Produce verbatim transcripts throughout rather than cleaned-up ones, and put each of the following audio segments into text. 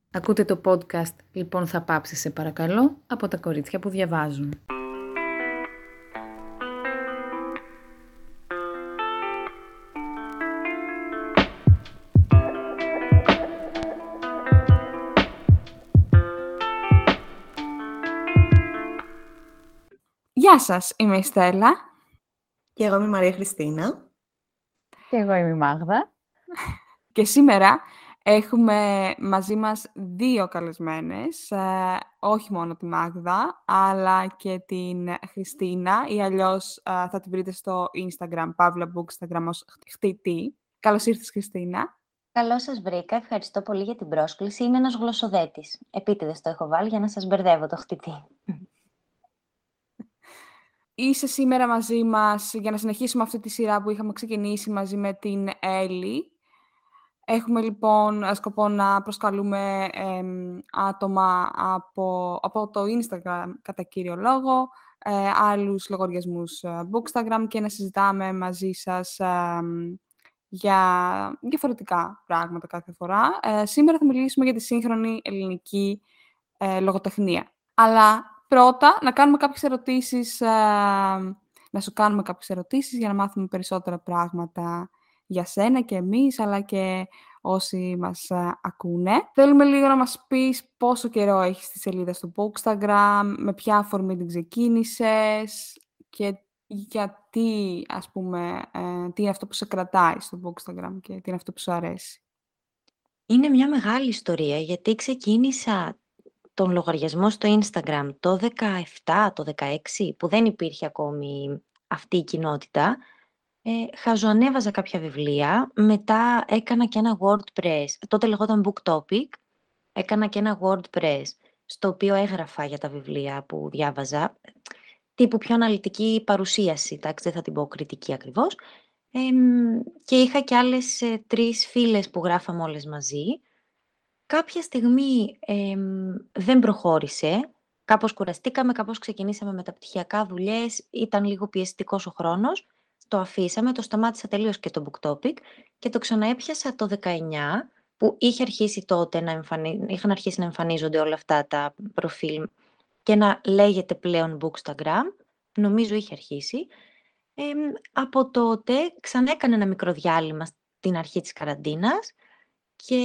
Ακούτε το podcast «Λοιπόν θα πάψεις σε παρακαλώ» από τα κορίτσια που διαβάζουν. Γεια σας, είμαι η Στέλλα. Και εγώ είμαι η Μαρία Χριστίνα. Και εγώ είμαι η Μάγδα. Και σήμερα έχουμε μαζί μας δύο καλεσμένες, ε, όχι μόνο τη Μάγδα, αλλά και την Χριστίνα, ή αλλιώς ε, θα την βρείτε στο Instagram, Pavla Bookstagram ως χτιτή. Καλώς ήρθες, Χριστίνα. Καλώς σας βρήκα, ευχαριστώ πολύ για την πρόσκληση. Είναι ένας γλωσσοδέτης. Επίτηδες το έχω βάλει για να σας μπερδεύω το χτιτή. Είσαι σήμερα μαζί μας για να συνεχίσουμε αυτή τη σειρά που είχαμε ξεκινήσει μαζί με την Έλλη. Έχουμε λοιπόν σκοπό να προσκαλούμε ε, άτομα από, από το Instagram κατά κύριο λόγο, ε, άλλους λογαριασμούς ε, Bookstagram και να συζητάμε μαζί σας ε, για διαφορετικά πράγματα κάθε φορά. Ε, σήμερα θα μιλήσουμε για τη σύγχρονη ελληνική ε, λογοτεχνία. Αλλά πρώτα να κάνουμε κάποιες ερωτήσεις, ε, να σου κάνουμε κάποιες ερωτήσεις για να μάθουμε περισσότερα πράγματα για σένα και εμείς, αλλά και όσοι μας α, ακούνε. Θέλουμε λίγο να μας πεις πόσο καιρό έχεις τη σελίδα στο Bookstagram, με ποια αφορμή την ξεκίνησες και γιατί, ας πούμε, ε, τι είναι αυτό που σε κρατάει στο Bookstagram και τι είναι αυτό που σου αρέσει. Είναι μια μεγάλη ιστορία, γιατί ξεκίνησα τον λογαριασμό στο Instagram το δεκαεπτά, το δεκαέξι, που δεν υπήρχε ακόμη αυτή η κοινότητα. Ε, χαζοανέβαζα κάποια βιβλία, μετά έκανα και ένα WordPress, τότε λεγόταν Book Topic, έκανα και ένα WordPress, στο οποίο έγραφα για τα βιβλία που διάβαζα, τύπου πιο αναλυτική παρουσίαση, εντάξει, δεν θα την πω κριτική ακριβώς, ε, και είχα και άλλες ε, τρεις φίλες που γράφαμε όλες μαζί. Κάποια στιγμή ε, δεν προχώρησε, κάπως κουραστήκαμε, κάπως ξεκινήσαμε μεταπτυχιακά δουλειές, ήταν λίγο πιεστικός ο χρόνος. Το αφήσαμε, το σταμάτησα τελείως και το Book Topic και το ξαναέπιασα το δεκαεννιά, που είχε αρχίσει τότε να εμφανι... είχαν αρχίσει να εμφανίζονται όλα αυτά τα προφίλ και να λέγεται πλέον Bookstagram, νομίζω είχε αρχίσει. Ε, από τότε ξανά έκανα ένα μικρό διάλειμμα στην αρχή της καραντίνας και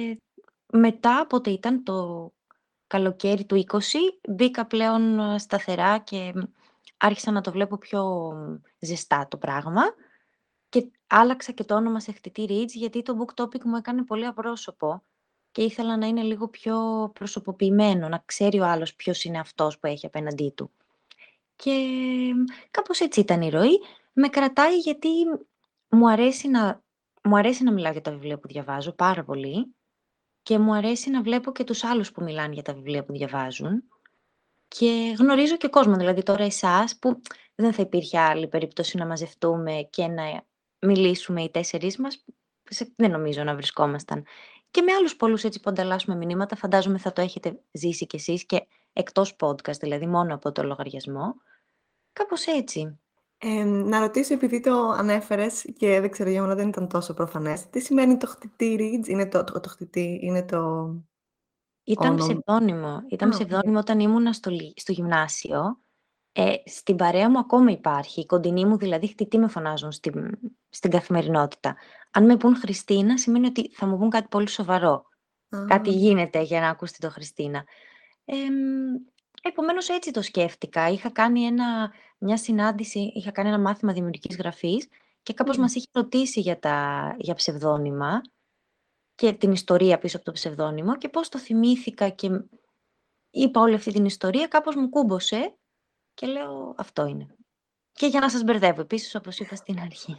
μετά, πότε ήταν το καλοκαίρι του είκοσι, μπήκα πλέον σταθερά και άρχισα να το βλέπω πιο ζεστά το πράγμα και άλλαξα και το όνομα σε Χτιτή Reads, γιατί το Book Topic μου έκανε πολύ απρόσωπο και ήθελα να είναι λίγο πιο προσωποποιημένο, να ξέρει ο άλλος ποιος είναι αυτός που έχει απέναντί του. Και κάπως έτσι ήταν η ροή. Με κρατάει γιατί μου αρέσει να, μου αρέσει να μιλάω για τα βιβλία που διαβάζω πάρα πολύ και μου αρέσει να βλέπω και τους άλλους που μιλάνε για τα βιβλία που διαβάζουν. Και γνωρίζω και κόσμο, δηλαδή τώρα εσάς, που δεν θα υπήρχε άλλη περίπτωση να μαζευτούμε και να μιλήσουμε οι τέσσερις μας, σε- δεν νομίζω να βρισκόμασταν. Και με άλλους πολλούς έτσι που ανταλλάσσουμε μηνύματα, φαντάζομαι θα το έχετε ζήσει κι εσείς και εκτός podcast, δηλαδή μόνο από το λογαριασμό. Κάπως έτσι. Ε, να ρωτήσω, επειδή το ανέφερες και δεν ξέρω, για μένα δεν ήταν τόσο προφανές. Τι σημαίνει το χτιτή Reads? Είναι το, το, το χτιτή, είναι το Ήταν όνομα. ψευδόνυμο. Ήταν Α, ψευδόνυμο όταν ήμουνα στο, λυ- στο γυμνάσιο. Ε, στην παρέα μου ακόμα υπάρχει. Οι κοντινοί μου δηλαδή χτιτή με φωνάζουν στην, στην καθημερινότητα. Αν με πούν Χριστίνα, σημαίνει ότι θα μου πούν κάτι πολύ σοβαρό. α, Κάτι γίνεται για να ακούσετε το Χριστίνα. Ε, επομένως έτσι το σκέφτηκα. Είχα κάνει ένα, μια συνάντηση, είχα κάνει ένα μάθημα δημιουργικής γραφής και κάπως μ, μας είχε ρωτήσει για, τα, για ψευδόνυμα και την ιστορία πίσω από το ψευδόνυμο και πώς το θυμήθηκα και είπα όλη αυτή την ιστορία, κάπως μου κούμποσε και λέω αυτό είναι. Και για να σας μπερδεύω επίσης, όπως είπα στην αρχή.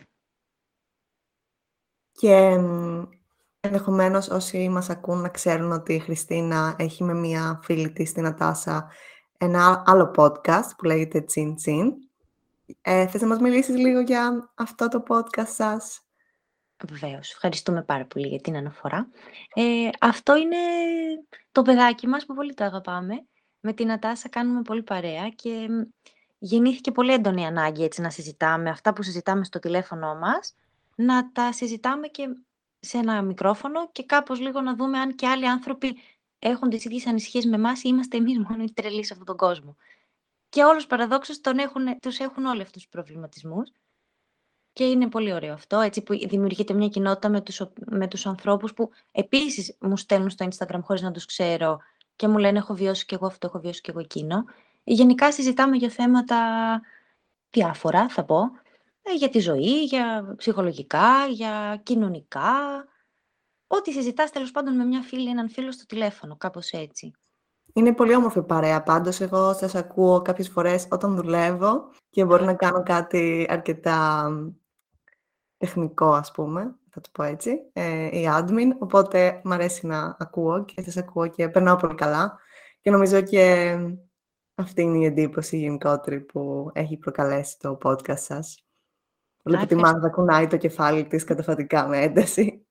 Και μ, ενδεχομένως όσοι μας ακούν να ξέρουν ότι η Χριστίνα έχει με μία φίλη της, την Νατάσα, ένα άλλο podcast που λέγεται Τσιν Τσιν. Ε, θες να μας μιλήσεις λίγο για αυτό το podcast σας? Βεβαίως, ευχαριστούμε πάρα πολύ για την αναφορά. Ε, αυτό είναι το παιδάκι μας που πολύ το αγαπάμε. Με την Νατάσα κάνουμε πολύ παρέα και μ, γεννήθηκε πολύ έντονη ανάγκη έτσι, να συζητάμε αυτά που συζητάμε στο τηλέφωνο μας, να τα συζητάμε και σε ένα μικρόφωνο και κάπως λίγο να δούμε αν και άλλοι άνθρωποι έχουν τις ίδιες ανησυχίες με εμάς ή είμαστε εμείς μόνο οι τρελοί σε αυτόν τον κόσμο. Και όλους παραδόξως τον έχουν, τους έχουν όλοι αυτούς τους προβληματισμούς. Και είναι πολύ ωραίο αυτό, έτσι που δημιουργείται μια κοινότητα με τους, με τους ανθρώπους που επίσης μου στέλνουν στο Instagram χωρίς να τους ξέρω και μου λένε έχω βιώσει και εγώ αυτό, έχω βιώσει και εγώ εκείνο. Γενικά συζητάμε για θέματα διάφορα, θα πω, για τη ζωή, για ψυχολογικά, για κοινωνικά. Ό,τι συζητάς τέλος πάντων με μια φίλη, έναν φίλο στο τηλέφωνο, κάπως έτσι. Είναι πολύ όμορφη παρέα. Πάντως, εγώ σας ακούω κάποιες φορές όταν δουλεύω και μπορώ να κάνω κάτι αρκετά τεχνικό, ας πούμε, θα το πω έτσι, ε, η admin, οπότε μου αρέσει να ακούω και σας ακούω και περνάω πολύ καλά. Και νομίζω και αυτή είναι η εντύπωση γενικότερη που έχει προκαλέσει το podcast σας. Βλέπω τη Μάγδα κουνάει το κεφάλι της καταφατικά με ένταση.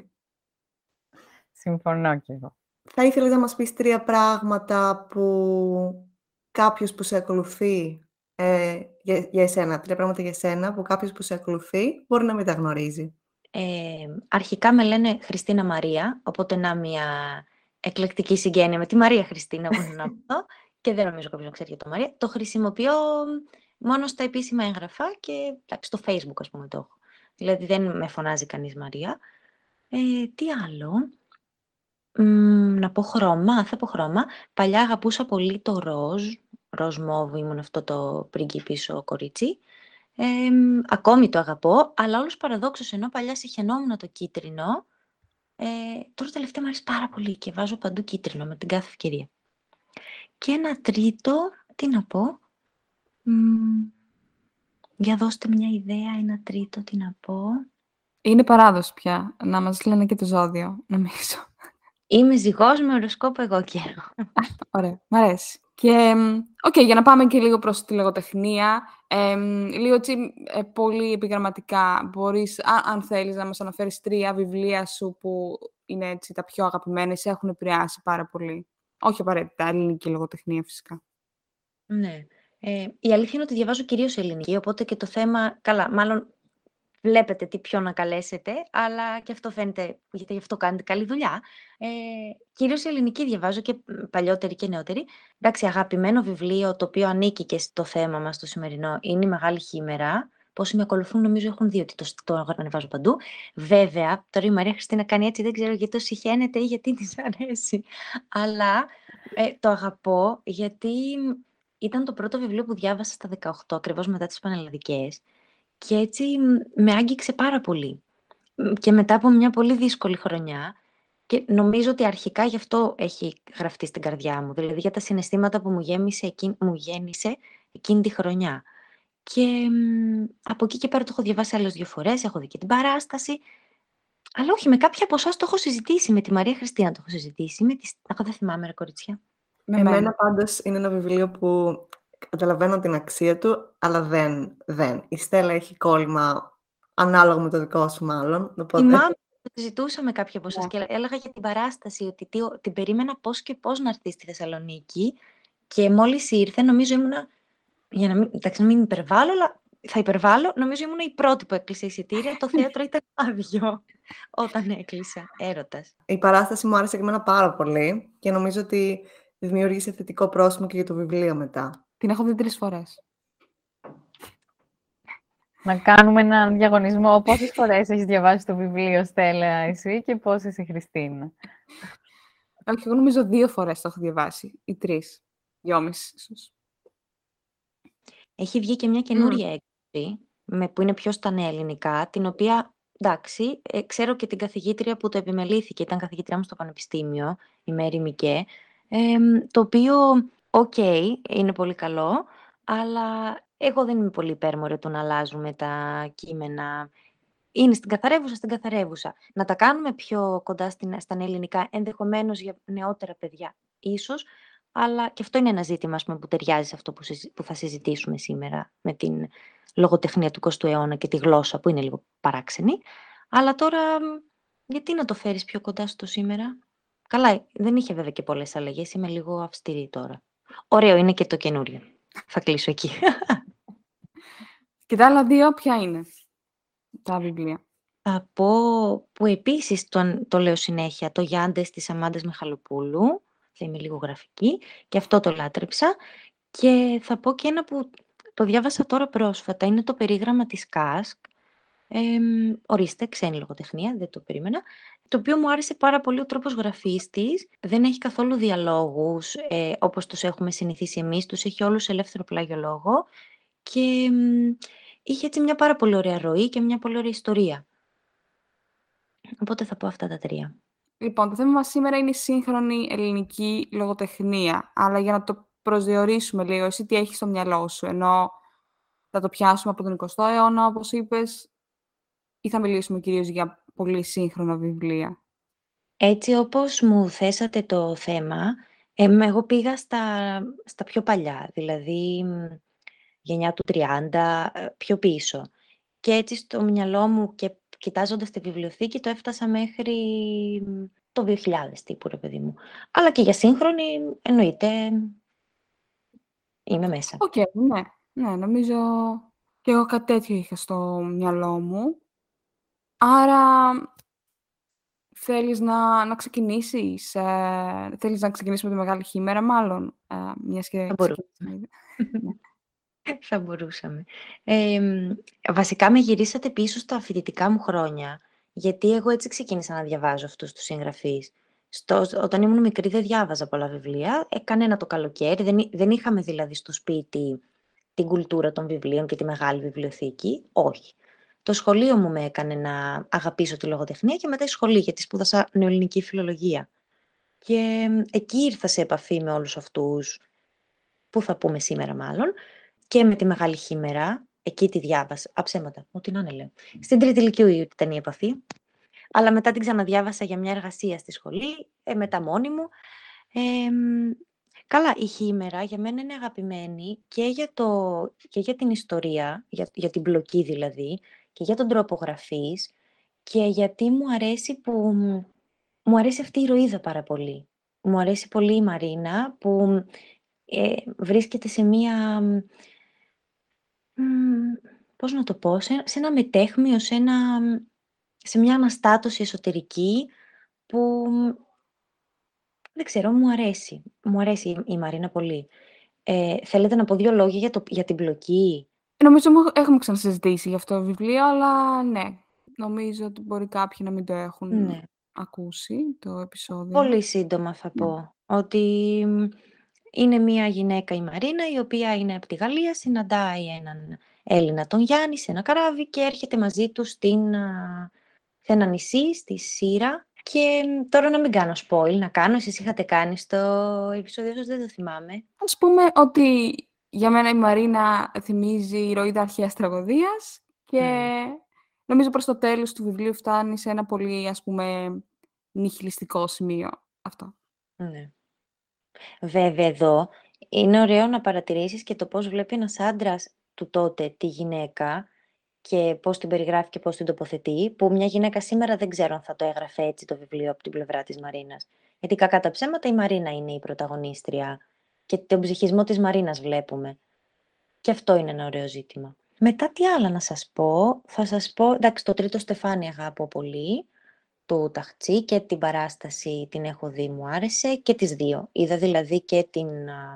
Συμφωνώ κι εγώ. Θα ήθελες να μας πεις τρία πράγματα που κάποιος που σε ακολουθεί, ε, για, για εσένα, τρία πράγματα για εσένα που κάποιος που σε ακολουθεί μπορεί να μην τα γνωρίζει. Ε, αρχικά με λένε Χριστίνα Μαρία, οπότε να μια εκλεκτική συγγένεια με τη Μαρία Χριστίνα που είναι να πω, και δεν νομίζω κάποιος να ξέρει για το Μαρία. Το χρησιμοποιώ μόνο στα επίσημα έγγραφα και εντάξει, στο Facebook ας πούμε το έχω. Δηλαδή δεν με φωνάζει κανείς Μαρία. Ε, τι άλλο... Mm, να πω χρώμα, θα πω χρώμα. Παλιά αγαπούσα πολύ το ροζ, ροζ μόβ, ήμουν αυτό το πριγκίπισο κορίτσι. Ε, ακόμη το αγαπώ, αλλά όλους παραδόξως, ενώ παλιά συχαινόμουν το κίτρινο, ε, τώρα τελευταία μου αρέσει πάρα πολύ και βάζω παντού κίτρινο με την κάθε ευκαιρία. Και ένα τρίτο, τι να πω, mm, για δώστε μια ιδέα, ένα τρίτο, τι να πω. Είναι παράδοση πια, να μας λένε και το ζώδιο, νομίζω. Είμαι ζυγός με οροσκόπο εγώ καιρό. Ωραία, μ' αρέσει. Και, οκ, okay, για να πάμε και λίγο προς τη λογοτεχνία, ε, λίγο έτσι, ε, πολύ επιγραμματικά, μπορείς, α, αν θέλεις, να μας αναφέρεις τρία βιβλία σου που είναι έτσι τα πιο αγαπημένα, σε έχουν επηρεάσει πάρα πολύ. Όχι απαραίτητα, ελληνική λογοτεχνία φυσικά. Ναι. Ε, η αλήθεια είναι ότι διαβάζω κυρίως ελληνική, οπότε και το θέμα, καλά, μάλλον βλέπετε τι πιο να καλέσετε, αλλά και αυτό φαίνεται, γιατί γι' αυτό κάνετε καλή δουλειά. Ε, κυρίως η ελληνική διαβάζω και παλιότερη και νεότερη. Εντάξει, αγαπημένο βιβλίο, το οποίο ανήκει και στο θέμα μας το σημερινό, είναι η Μεγάλη Χήμερα. Πόσοι με ακολουθούν νομίζω έχουν δει ότι το, το ανεβάζω παντού. Βέβαια, τώρα η Μαρία Χριστίνα κάνει έτσι, δεν ξέρω γιατί το συχαίνεται ή γιατί της αρέσει. Αλλά ε, το αγαπώ γιατί ήταν το πρώτο βιβλίο που διάβασα στα δεκαοκτώ, ακριβώς μετά τις πανελλαδικές. Και έτσι με άγγιξε πάρα πολύ. Και μετά από μια πολύ δύσκολη χρονιά, και νομίζω ότι αρχικά γι' αυτό έχει γραφτεί στην καρδιά μου, δηλαδή για τα συναισθήματα που μου, γέμισε εκείνη, μου γέννησε εκείνη τη χρονιά. Και μ, από εκεί και πέρα το έχω διαβάσει άλλες δύο φορές, έχω δει και την παράσταση, αλλά όχι, με κάποια από εσάς το έχω συζητήσει, με τη Μαρία Χριστίνα το έχω συζητήσει, με τις... Αχ, δεν θυμάμαι ρε κοριτσιά. Με Εμένα μένα. Πάντως είναι ένα βιβλίο που καταλαβαίνω την αξία του, αλλά δεν, δεν. Η Στέλλα έχει κόλλημα ανάλογα με το δικό σου μάλλον. Οπότε... Η μάμα το συζητούσα με κάποια από εσάς yeah. και έλεγα για την παράσταση ότι τι, την περίμενα πώς και πώς να έρθει στη Θεσσαλονίκη και μόλις ήρθε νομίζω ήμουνα, για να μην, εντάξει, να μην υπερβάλλω, αλλά θα υπερβάλλω, νομίζω ήμουν η πρώτη που έκλεισε εισιτήρια, το θέατρο ήταν άδειο όταν έκλεισα, έρωτας. Η παράσταση μου άρεσε και εμένα πάρα πολύ και νομίζω ότι δημιούργησε θετικό πρόσημο και για το βιβλίο μετά. Την έχω δει τρεις φορές. Να κάνουμε έναν διαγωνισμό. Πόσες φορές έχεις διαβάσει το βιβλίο, Στέλλα, εσύ, και πόσες η Χριστίνα? Όχι, εγώ νομίζω δύο φορές το έχω διαβάσει. Ή τρεις. Δυόμισι, ίσως. Έχει βγει και μια καινούρια mm. έκδοση, με, που είναι πιο στα νέα ελληνικά, την οποία, εντάξει, ε, ξέρω και την καθηγήτρια που το επιμελήθηκε, ήταν καθηγήτριά μου στο Πανεπιστήμιο, η Μέρη Μικέ, ε, το οποίο, οκ, okay, είναι πολύ καλό, αλλά εγώ δεν είμαι πολύ υπέρμορη του να αλλάζουμε τα κείμενα. Είναι στην καθαρεύουσα, στην καθαρεύουσα. Να τα κάνουμε πιο κοντά στην, στα ελληνικά, ενδεχομένως για νεότερα παιδιά, ίσως, αλλά και αυτό είναι ένα ζήτημα πούμε, που ταιριάζει σε αυτό που, συζη, που θα συζητήσουμε σήμερα με την λογοτεχνία του εικοστού αιώνα και τη γλώσσα που είναι λίγο παράξενη. Αλλά τώρα, γιατί να το φέρεις πιο κοντά στο σήμερα? Καλά, δεν είχε βέβαια και πολλές αλλαγές, είμαι λίγο αυστηρή τώρα. Ωραίο είναι και το καινούριο. Θα κλείσω εκεί. Και τα άλλα δύο ποια είναι τα βιβλία? Θα πω που επίσης το, το λέω συνέχεια, το Γιάντες της Αμάντας Μιχαλοπούλου, θα είμαι λίγο γραφική, και αυτό το λάτρεψα. Και θα πω και ένα που το διάβασα τώρα πρόσφατα, είναι το περίγραμμα της Κάσκ. Ε, ορίστε, ξένη λογοτεχνία, δεν το περίμενα. Το οποίο μου άρεσε πάρα πολύ ο τρόπος γραφής της. Δεν έχει καθόλου διαλόγους, ε, όπως τους έχουμε συνηθίσει εμείς. Τους έχει όλους ελεύθερο πλάγιο λόγο. Και μ, είχε έτσι μια πάρα πολύ ωραία ροή και μια πολύ ωραία ιστορία. Οπότε θα πω αυτά τα τρία. Λοιπόν, το θέμα μας σήμερα είναι η σύγχρονη ελληνική λογοτεχνία. Αλλά για να το προσδιορίσουμε λίγο, εσύ τι έχεις στο μυαλό σου, ενώ θα το πιάσουμε από τον εικοστό αιώνα, όπως είπες, ή θα μιλήσουμε κυρίως για πολύ σύγχρονα βιβλία. Έτσι όπως μου θέσατε το θέμα, ε, εγώ πήγα στα, στα πιο παλιά, δηλαδή μ, γενιά του τριάντα, ε, πιο πίσω. Και έτσι στο μυαλό μου και κοιτάζοντας τη βιβλιοθήκη το έφτασα μέχρι μ, το δύο χιλιάδες τύπου, ρε παιδί μου. Αλλά και για σύγχρονη, εννοείται, είμαι μέσα. Οκ, ναι. Ναι, νομίζω και εγώ κάτι τέτοιο είχα στο μυαλό μου. Άρα, θέλεις να, να ξεκινήσεις, ε, θέλεις να ξεκινήσουμε τη Μεγάλη Χήμερα, μάλλον, ε, μιας και Θα μπορούσα. ξεκινήσαμε ήδη. Ναι. Θα μπορούσαμε. Ε, μ, βασικά με γυρίσατε πίσω στα φοιτητικά μου χρόνια, γιατί εγώ έτσι ξεκίνησα να διαβάζω αυτούς τους συγγραφείς. Στο, όταν ήμουν μικρή δεν διάβαζα πολλά βιβλία, ε, κανένα το καλοκαίρι, δεν, εί- δεν είχαμε δηλαδή στο σπίτι την κουλτούρα των βιβλίων και τη μεγάλη βιβλιοθήκη, όχι. Το σχολείο μου με έκανε να αγαπήσω τη λογοτεχνία και μετά η σχολή, γιατί σπούδασα νεοελληνική φιλολογία. Και μ, εκεί ήρθα σε επαφή με όλους αυτούς, που θα πούμε σήμερα μάλλον, και με τη Μεγάλη Χήμερα, εκεί τη διάβασα, αψέματα, ό,τι να είναι λέω. Στην τρίτη ηλικίου ήταν η επαφή, αλλά μετά την ξαναδιάβασα για μια εργασία στη σχολή, ε, μετά μόνη μου. Ε, μ, καλά, η Χήμερα για μένα είναι αγαπημένη και για, το, και για την ιστορία, για, για την πλοκή δηλαδή, και για τον τρόπο γραφής, και γιατί μου αρέσει που μου αρέσει αυτή η ηρωίδα πάρα πολύ. Μου αρέσει πολύ η Μαρίνα που ε, βρίσκεται σε μία, μ, πώς να το πω, σε, σε ένα μετέχμιο, σε, ένα, σε μια αναστάτωση εσωτερική που δεν ξέρω, μου αρέσει. Μου αρέσει η, η Μαρίνα πολύ. Ε, θέλετε να πω δύο λόγια για, το, για την πλοκή? Νομίζω μου- έχουμε ξανασυζητήσει για αυτό το βιβλίο, αλλά ναι, νομίζω ότι μπορεί κάποιοι να μην το έχουν Ναι. ακούσει το επεισόδιο. Πολύ σύντομα θα Ναι. πω ότι μ, είναι μια γυναίκα η Μαρίνα η οποία είναι από τη Γαλλία, συναντάει έναν Έλληνα τον Γιάννη σε ένα καράβι και έρχεται μαζί του στην, α, σε ένα νησί, στη Σύρα. Και μ, τώρα να μην κάνω spoil, να κάνω, εσείς είχατε κάνει στο επεισόδιο σας, δεν το θυμάμαι. Ας πούμε ότι για μένα η Μαρίνα θυμίζει ηρωίδα αρχαίας τραγωδίας και Mm. νομίζω προς το τέλος του βιβλίου φτάνει σε ένα πολύ, ας πούμε, νιχιλιστικό σημείο. Αυτό. Ναι. Βέβαια εδώ είναι ωραίο να παρατηρήσεις και το πώς βλέπει ένας άντρας του τότε τη γυναίκα και πώς την περιγράφει και πώς την τοποθετεί, που μια γυναίκα σήμερα δεν ξέρω αν θα το έγραφε έτσι το βιβλίο από την πλευρά της Μαρίνας. Γιατί κακά τα ψέματα η Μαρίνα είναι η πρωταγωνίστρια και τον ψυχισμό της Μαρίνας βλέπουμε. Και αυτό είναι ένα ωραίο ζήτημα. Μετά τι άλλα να σας πω, θα σας πω, εντάξει το τρίτο στεφάνι αγαπώ πολύ, του Ταχτσί, και την παράσταση την έχω δει, μου άρεσε και τις δύο. Είδα δηλαδή και την α,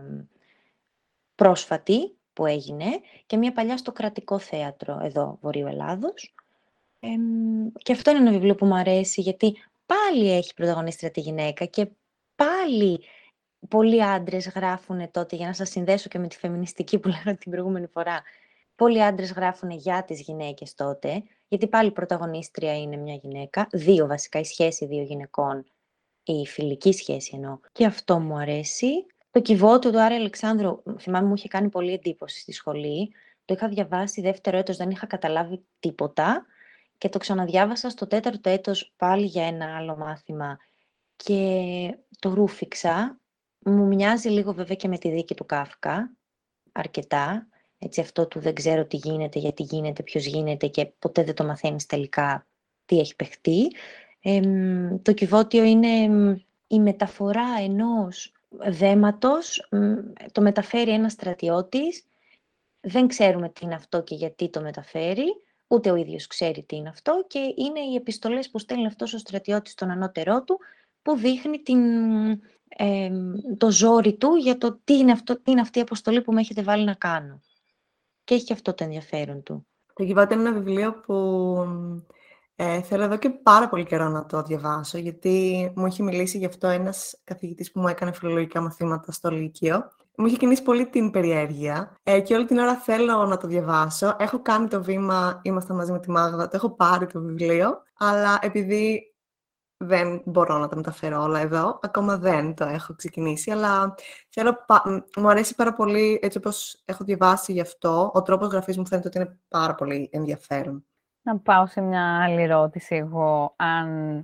πρόσφατη που έγινε και μια παλιά στο Κρατικό Θέατρο εδώ Βορείου Ελλάδος. Ε, και αυτό είναι ένα βιβλίο που μου αρέσει γιατί πάλι έχει πρωταγωνίστρια τη γυναίκα και πάλι πολλοί άντρες γράφουν τότε, για να σας συνδέσω και με τη φεμινιστική που λέγαμε την προηγούμενη φορά, πολλοί άντρες γράφουν για τις γυναίκες τότε, γιατί πάλι η πρωταγωνίστρια είναι μια γυναίκα, δύο βασικά, η σχέση δύο γυναικών, η φιλική σχέση εννοώ. Και αυτό μου αρέσει. Το Κιβώτιο του Άρη Αλεξάνδρου, θυμάμαι μου είχε κάνει πολύ εντύπωση στη σχολή. Το είχα διαβάσει δεύτερο έτος, δεν είχα καταλάβει τίποτα. Και το ξαναδιάβασα στο τέταρτο έτος πάλι για ένα άλλο μάθημα. Και το ρούφηξα. Μου μοιάζει λίγο βέβαια και με τη δίκη του Κάφκα. Αρκετά. Έτσι αυτό του δεν ξέρω τι γίνεται, γιατί γίνεται, ποιος γίνεται και ποτέ δεν το μαθαίνεις τελικά τι έχει παιχτεί. Ε, το Κιβώτιο είναι η μεταφορά ενός δέματος, το μεταφέρει ένας στρατιώτης, δεν ξέρουμε τι είναι αυτό και γιατί το μεταφέρει, ούτε ο ίδιος ξέρει τι είναι αυτό και είναι οι επιστολές που στέλνει αυτός ο στρατιώτης στον ανώτερό του που δείχνει την, ε, το ζόρι του για το τι είναι, αυτό, τι είναι αυτή η αποστολή που με έχετε βάλει να κάνω. Και έχει και αυτό το ενδιαφέρον του. Το Κιβάτε είναι ένα βιβλίο που ε, θέλω εδώ και πάρα πολύ καιρό να το διαβάσω, γιατί μου είχε μιλήσει γι' αυτό ένας καθηγητής που μου έκανε φιλολογικά μαθήματα στο Λύκειο. Μου είχε κινήσει πολύ την περιέργεια ε, και όλη την ώρα θέλω να το διαβάσω. Έχω κάνει το βήμα, ήμασταν μαζί με τη Μάγδα, το έχω πάρει το βιβλίο, αλλά επειδή δεν μπορώ να τα μεταφέρω όλα εδώ, ακόμα δεν το έχω ξεκινήσει, αλλά θέλω, μου αρέσει πάρα πολύ, έτσι όπως έχω διαβάσει γι' αυτό, ο τρόπος γραφής μου φαίνεται ότι είναι πάρα πολύ ενδιαφέρον. Να πάω σε μια άλλη ερώτηση εγώ. Αν,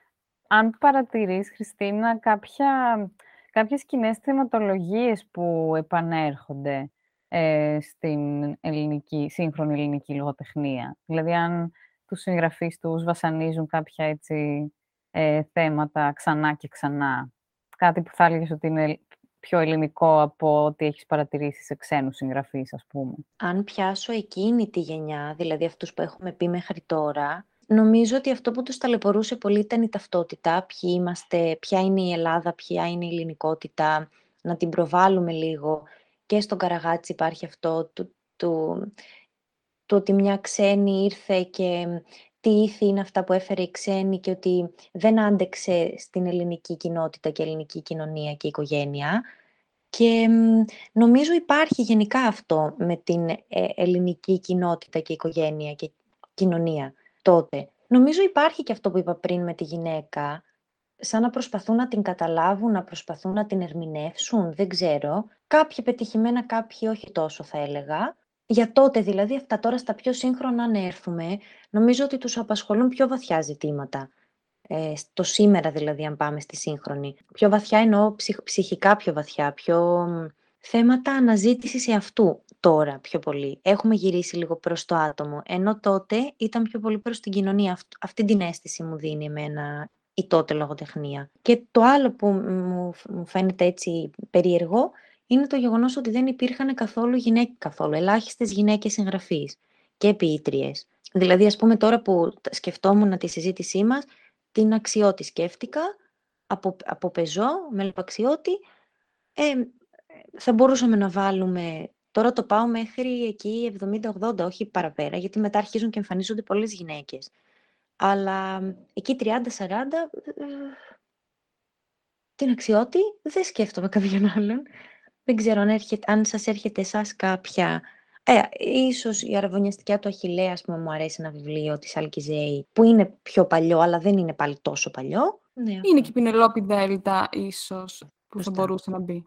αν παρατηρείς, Χριστίνα, κάποια, κάποιες κοινές θεματολογίες που επανέρχονται ε, στην ελληνική, σύγχρονη ελληνική λογοτεχνία. Δηλαδή, αν τους συγγραφείς τους βασανίζουν κάποια έτσι, ε, θέματα ξανά και ξανά. Κάτι που θα έλεγες ότι είναι πιο ελληνικό από ό,τι έχεις παρατηρήσει σε ξένους συγγραφείς, ας πούμε. Αν πιάσω εκείνη τη γενιά, δηλαδή αυτούς που έχουμε πει μέχρι τώρα, νομίζω ότι αυτό που τους ταλαιπωρούσε πολύ ήταν η ταυτότητα, ποιοι είμαστε, ποια είναι η Ελλάδα, ποια είναι η ελληνικότητα, να την προβάλλουμε λίγο. Και στον Καραγάτσι υπάρχει αυτό του, του, του ότι μια ξένη ήρθε και τι ήθη είναι αυτά που έφερε η ξένη και ότι δεν άντεξε στην ελληνική κοινότητα και ελληνική κοινωνία και οικογένεια. Και νομίζω υπάρχει γενικά αυτό με την ελληνική κοινότητα και οικογένεια και κοινωνία τότε. Νομίζω υπάρχει και αυτό που είπα πριν με τη γυναίκα, σαν να προσπαθούν να την καταλάβουν, να προσπαθούν να την ερμηνεύσουν, δεν ξέρω. Κάποιοι πετυχημένα, κάποιοι όχι τόσο θα έλεγα. Για τότε δηλαδή, αυτά τώρα στα πιο σύγχρονα αν έρθουμε, νομίζω ότι τους απασχολούν πιο βαθιά ζητήματα. Ε, το σήμερα δηλαδή, αν πάμε στη σύγχρονη. Πιο βαθιά εννοώ ψυχ, ψυχικά πιο βαθιά, πιο θέματα αναζήτησης εαυτού τώρα πιο πολύ. Έχουμε γυρίσει λίγο προς το άτομο, ενώ τότε ήταν πιο πολύ προς την κοινωνία. Αυτ, αυτή την αίσθηση μου δίνει εμένα η τότε λογοτεχνία. Και το άλλο που μου, μου φαίνεται έτσι περίεργο είναι το γεγονός ότι δεν υπήρχαν καθόλου γυναίκες, καθόλου ελάχιστες γυναίκες συγγραφείς και ποιήτριες. Δηλαδή, ας πούμε τώρα που σκεφτόμουν τη συζήτησή μας, την Αξιώτη σκέφτηκα, από, από Πεζό, με Λεπαξιώτη, ε, θα μπορούσαμε να βάλουμε, τώρα το πάω μέχρι εκεί εβδομήντα ογδόντα, όχι παραπέρα, γιατί μετά αρχίζουν και εμφανίζονται πολλές γυναίκες. Αλλά εκεί τριάντα σαράντα, ε, την Αξιώτη δεν σκέφτομαι κάποιον άλλον. Δεν ξέρω αν, έρχεται, αν σας έρχεται εσάς κάποια... Ε, ίσως η αραβωνιαστικιά του Αχιλλέα, ας πούμε, μου αρέσει ένα βιβλίο της Αλκιζέη, που είναι πιο παλιό, αλλά δεν είναι πάλι τόσο παλιό. Ναι, είναι και η Πινελόπη Δέλτα, ίσως, που Σωστά. θα μπορούσε να μπει.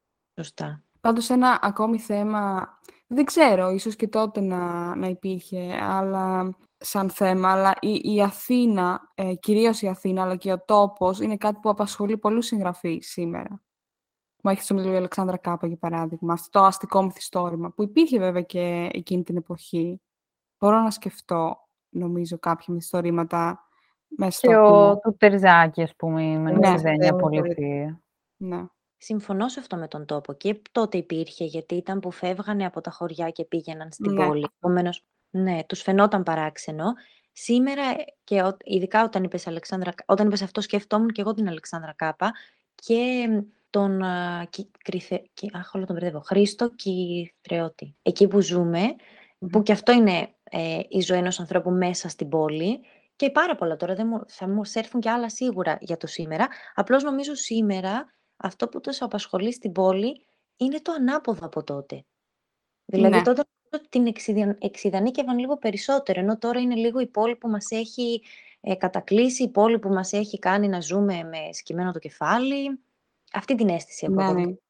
Σωστά. Πάντως ένα ακόμη θέμα, δεν ξέρω, ίσως και τότε να, να υπήρχε, αλλά σαν θέμα, αλλά η, η Αθήνα, ε, κυρίως η Αθήνα, αλλά και ο τόπος, είναι κάτι που απασχολεί πολλούς συγγραφείς σήμερα. Μου έχει στο μυαλό η Αλεξάνδρα Κάπα, για παράδειγμα, αυτό το αστικό μυθιστόρημα, που υπήρχε βέβαια και εκείνη την εποχή. Μπορώ να σκεφτώ, νομίζω, κάποια μυθιστορήματα μέσα και στο ο ατμό. του Τερζάκη, ας πούμε, με Ναι, Νοσιδένια ναι, πολιτεία. Ναι. Συμφωνώ σε αυτό με τον τόπο. Και τότε υπήρχε, γιατί ήταν που φεύγανε από τα χωριά και πήγαιναν στην Ναι. πόλη. Επομένως, ναι, τους φαινόταν παράξενο. Σήμερα, και ο, ειδικά όταν είπες, Αλεξάνδρα, όταν είπες αυτό, σκεφτόμουν και εγώ την Αλεξάνδρα Κάπα και τον α, κι, κρυθε, κι, αχ, όλο τον μπερδεύω, Χρήστο Κυθρεώτη. Εκεί που ζούμε, Mm-hmm. που κι αυτό είναι ε, η ζωή ενός ανθρώπου μέσα στην πόλη. Και πάρα πολλά τώρα, δεν μου, θα μου έρθουν και άλλα σίγουρα για το σήμερα. Απλώς νομίζω σήμερα αυτό που τους απασχολεί στην πόλη είναι το ανάποδο από τότε. Δηλαδή Ναι. τότε την εξιδανίκευαν λίγο περισσότερο, ενώ τώρα είναι λίγο η πόλη που μας έχει ε, κατακλείσει, η πόλη που μας έχει κάνει να ζούμε με σκυμμένο το κεφάλι. Αυτή την αίσθηση έχω Ναι, εγώ. ναι.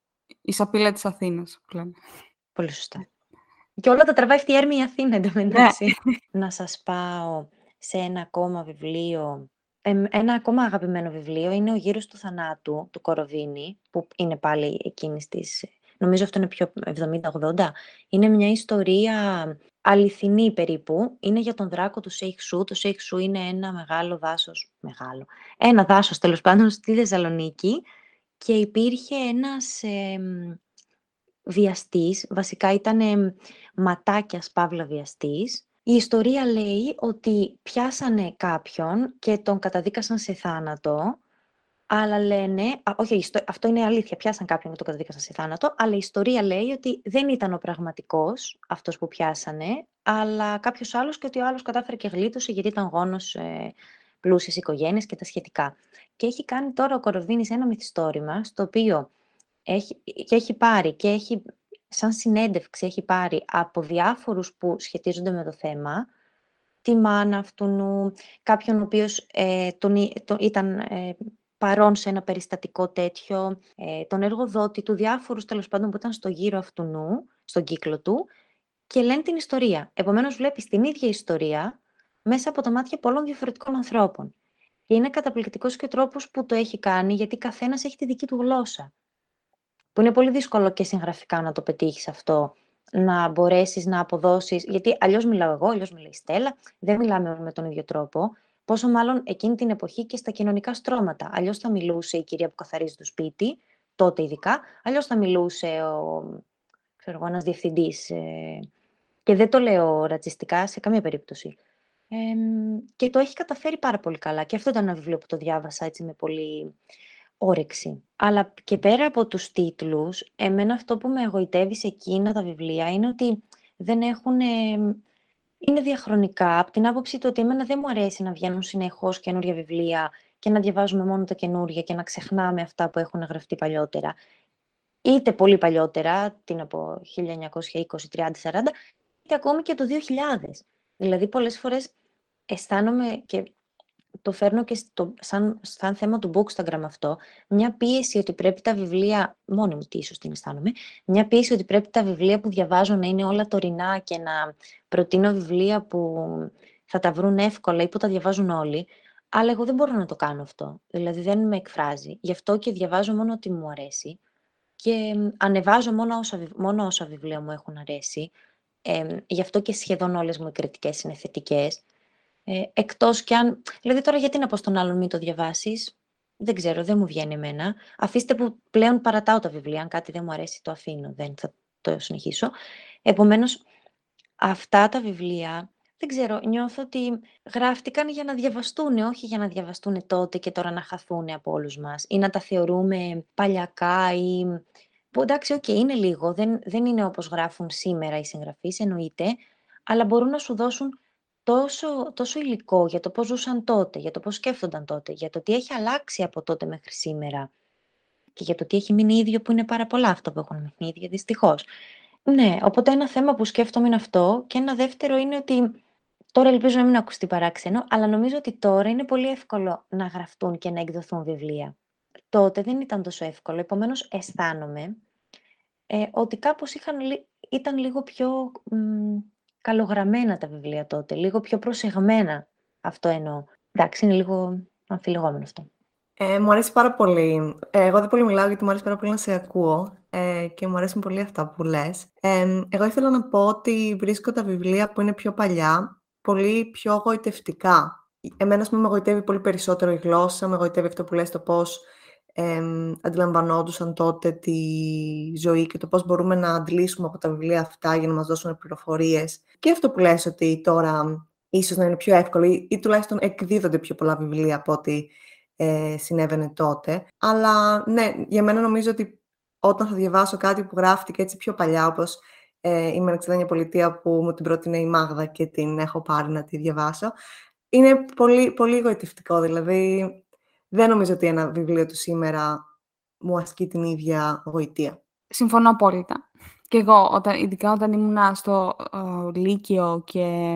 Η σαπίλα της Αθήνας, που λέμε. Πολύ σωστά. Και όλα τα τραβάει αυτή η έρμη η Αθήνα, εντωμεταξύ. Ναι. Να σας πάω σε ένα ακόμα βιβλίο. Ε, ένα ακόμα αγαπημένο βιβλίο είναι «Ο γύρος του θανάτου» του Κοροβίνη, που είναι πάλι εκείνης της, νομίζω αυτό είναι πιο εβδομήντα ογδόντα. Είναι μια ιστορία αληθινή περίπου. Είναι για τον δράκο του Σέιχ Σου. Το Σέιχ Σου είναι ένα μεγάλο δάσος, μεγάλο, ένα δάσος τέλος πάντων στη Θεσσαλονίκη και υπήρχε ένας ε, βιαστής, βασικά ήταν ε, ματάκιας παύλα βιαστής, Η ιστορία λέει ότι πιάσανε κάποιον και τον καταδίκασαν σε θάνατο, αλλά λένε, α, όχι, ιστο- αυτό είναι αλήθεια, πιάσαν κάποιον και τον καταδίκασαν σε θάνατο, αλλά η ιστορία λέει ότι δεν ήταν ο πραγματικός αυτός που πιάσανε, αλλά κάποιος άλλος και ότι ο άλλος κατάφερε και γλίτωσε γιατί ήταν γόνος ε, πλούσιες οικογένειες και τα σχετικά. Και έχει κάνει τώρα ο Κοροβίνης ένα μυθιστόρημα, στο οποίο έχει, και έχει πάρει και έχει, σαν συνέντευξη έχει πάρει από διάφορους που σχετίζονται με το θέμα, τη μάνα αυτού, κάποιον ο οποίος ε, τον, ή- τον, ήταν ε, παρόν σε ένα περιστατικό τέτοιο, ε, τον εργοδότη του, διάφορους τέλος πάντων που ήταν στο γύρο αυτού, στον κύκλο του, και λένε την ιστορία. Επομένως βλέπεις την ίδια ιστορία μέσα από τα μάτια πολλών διαφορετικών ανθρώπων. Και είναι καταπληκτικός και ο τρόπος που το έχει κάνει, γιατί καθένας έχει τη δική του γλώσσα. Που είναι πολύ δύσκολο και συγγραφικά να το πετύχεις αυτό, να μπορέσεις να αποδώσεις, γιατί αλλιώς μιλάω εγώ, αλλιώς μιλάει η Στέλλα, δεν μιλάμε όλοι με τον ίδιο τρόπο, πόσο μάλλον εκείνη την εποχή και στα κοινωνικά στρώματα. Αλλιώς θα μιλούσε η κυρία που καθαρίζει το σπίτι, τότε ειδικά, αλλιώς θα μιλούσε ο, ξέρω εγώ, ένας διευθυντής, ε, και δεν το λέω ρατσιστικά σε καμία περίπτωση. Ε, και το έχει καταφέρει πάρα πολύ καλά. Και αυτό ήταν ένα βιβλίο που το διάβασα έτσι με πολύ όρεξη. Αλλά και πέρα από τους τίτλους, εμένα αυτό που με εγωιτεύει σε εκείνα τα βιβλία είναι ότι δεν έχουν... ε, είναι διαχρονικά, από την άποψη του ότι εμένα δεν μου αρέσει να βγαίνουν συνεχώς καινούργια βιβλία και να διαβάζουμε μόνο τα καινούργια και να ξεχνάμε αυτά που έχουν γραφτεί παλιότερα. Είτε πολύ παλιότερα, την από χίλια εννιακόσια είκοσι, τριάντα, σαράντα, είτε ακόμη και το δύο χιλιάδες. Δηλαδή, πολλές φορές αισθάνομαι και το φέρνω και στο, σαν, σαν θέμα του Bookstagram αυτό, μια πίεση ότι πρέπει τα βιβλία, μόνη μου τι ίσως την αισθάνομαι, μια πίεση ότι πρέπει τα βιβλία που διαβάζω να είναι όλα τωρινά και να προτείνω βιβλία που θα τα βρουν εύκολα ή που τα διαβάζουν όλοι, αλλά εγώ δεν μπορώ να το κάνω αυτό, δηλαδή δεν με εκφράζει. Γι' αυτό και διαβάζω μόνο ό,τι μου αρέσει και ανεβάζω μόνο όσα, μόνο όσα βιβλία μου έχουν αρέσει, ε, γι' αυτό και σχεδόν όλες μου οι κριτικές είναι θετικές. Ε, εκτός κι αν... Δηλαδή τώρα γιατί να πω στον άλλον μην το διαβάσεις. Δεν ξέρω, δεν μου βγαίνει εμένα. Αφήστε που πλέον παρατάω τα βιβλία. Αν κάτι δεν μου αρέσει το αφήνω, δεν θα το συνεχίσω. Επομένως, αυτά τα βιβλία, δεν ξέρω, νιώθω ότι γράφτηκαν για να διαβαστούν, όχι για να διαβαστούν τότε και τώρα να χαθούν από όλους μας. Ή να τα θεωρούμε παλιακά ή... Που εντάξει, οκ, okay, είναι λίγο. Δεν, δεν είναι όπως γράφουν σήμερα οι συγγραφείς, εννοείται. Αλλά μπορούν να σου δώσουν τόσο, τόσο υλικό για το πώς ζούσαν τότε, για το πώς σκέφτονταν τότε, για το τι έχει αλλάξει από τότε μέχρι σήμερα και για το τι έχει μείνει ίδιο, που είναι πάρα πολλά αυτό που έχουν μείνει ίδια, δυστυχώς. Ναι, οπότε ένα θέμα που σκέφτομαι είναι αυτό και ένα δεύτερο είναι ότι τώρα ελπίζω να μην ακουστεί παράξενο, αλλά νομίζω ότι τώρα είναι πολύ εύκολο να γραφτούν και να εκδοθούν βιβλία. Τότε δεν ήταν τόσο εύκολο, επομένως αισθάνομαι ε, ότι κάπως είχαν, ήταν λίγο πιο... Μ, καλογραμμένα τα βιβλία τότε, λίγο πιο προσεγμένα, αυτό εννοώ. Εντάξει, είναι λίγο αμφιλεγόμενο αυτό. Ε, μου αρέσει πάρα πολύ. Ε, εγώ δεν πολύ μιλάω γιατί μου αρέσει πάρα πολύ να σε ακούω ε, και μου αρέσουν πολύ αυτά που λες. Ε, εγώ ήθελα να πω ότι βρίσκω τα βιβλία που είναι πιο παλιά πολύ πιο γοητευτικά. Εμένα, ας πούμε, με γοητεύει πολύ περισσότερο η γλώσσα, με γοητεύει αυτό που λες, το πώς ε, αντιλαμβανόντουσαν τότε τη ζωή και το πώς μπορούμε να αντλήσουμε από τα βιβλία αυτά για να μας δώσουν πληροφορίες. Και αυτό που λες ότι τώρα ίσως να είναι πιο εύκολο ή, ή τουλάχιστον εκδίδονται πιο πολλά βιβλία από ό,τι ε, συνέβαινε τότε. Αλλά ναι, για μένα νομίζω ότι όταν θα διαβάσω κάτι που γράφτηκε έτσι πιο παλιά, όπως ε, η Μενεξιδένια Πολιτεία που μου την πρότεινε η Μάγδα και την έχω πάρει να τη διαβάσω, είναι πολύ, πολύ γοητευτικό. Δηλαδή, δεν νομίζω ότι ένα βιβλίο του σήμερα μου ασκεί την ίδια γοητεία. Συμφωνώ απόλυτα. Και εγώ, όταν, ειδικά όταν ήμουν στο uh, Λύκειο και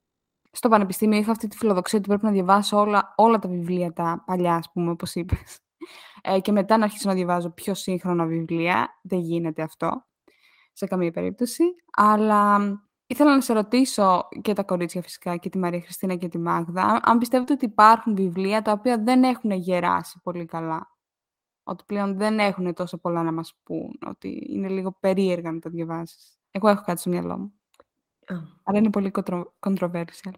στο Πανεπιστήμιο, είχα αυτή τη φιλοδοξία ότι πρέπει να διαβάσω όλα, όλα τα βιβλία, τα παλιά, ας πούμε, όπως είπες. Ε, και μετά να αρχίσω να διαβάζω πιο σύγχρονα βιβλία. Δεν γίνεται αυτό, σε καμία περίπτωση. Αλλά ήθελα να σε ρωτήσω και τα κορίτσια φυσικά, και τη Μαρία Χριστίνα και τη Μάγδα, αν πιστεύετε ότι υπάρχουν βιβλία τα οποία δεν έχουν γεράσει πολύ καλά. Ότι πλέον δεν έχουν τόσο πολλά να μας πούν, ότι είναι λίγο περίεργα να τα διαβάσεις. Εγώ έχω κάτι στο μυαλό μου. Oh. Αλλά είναι πολύ controversial.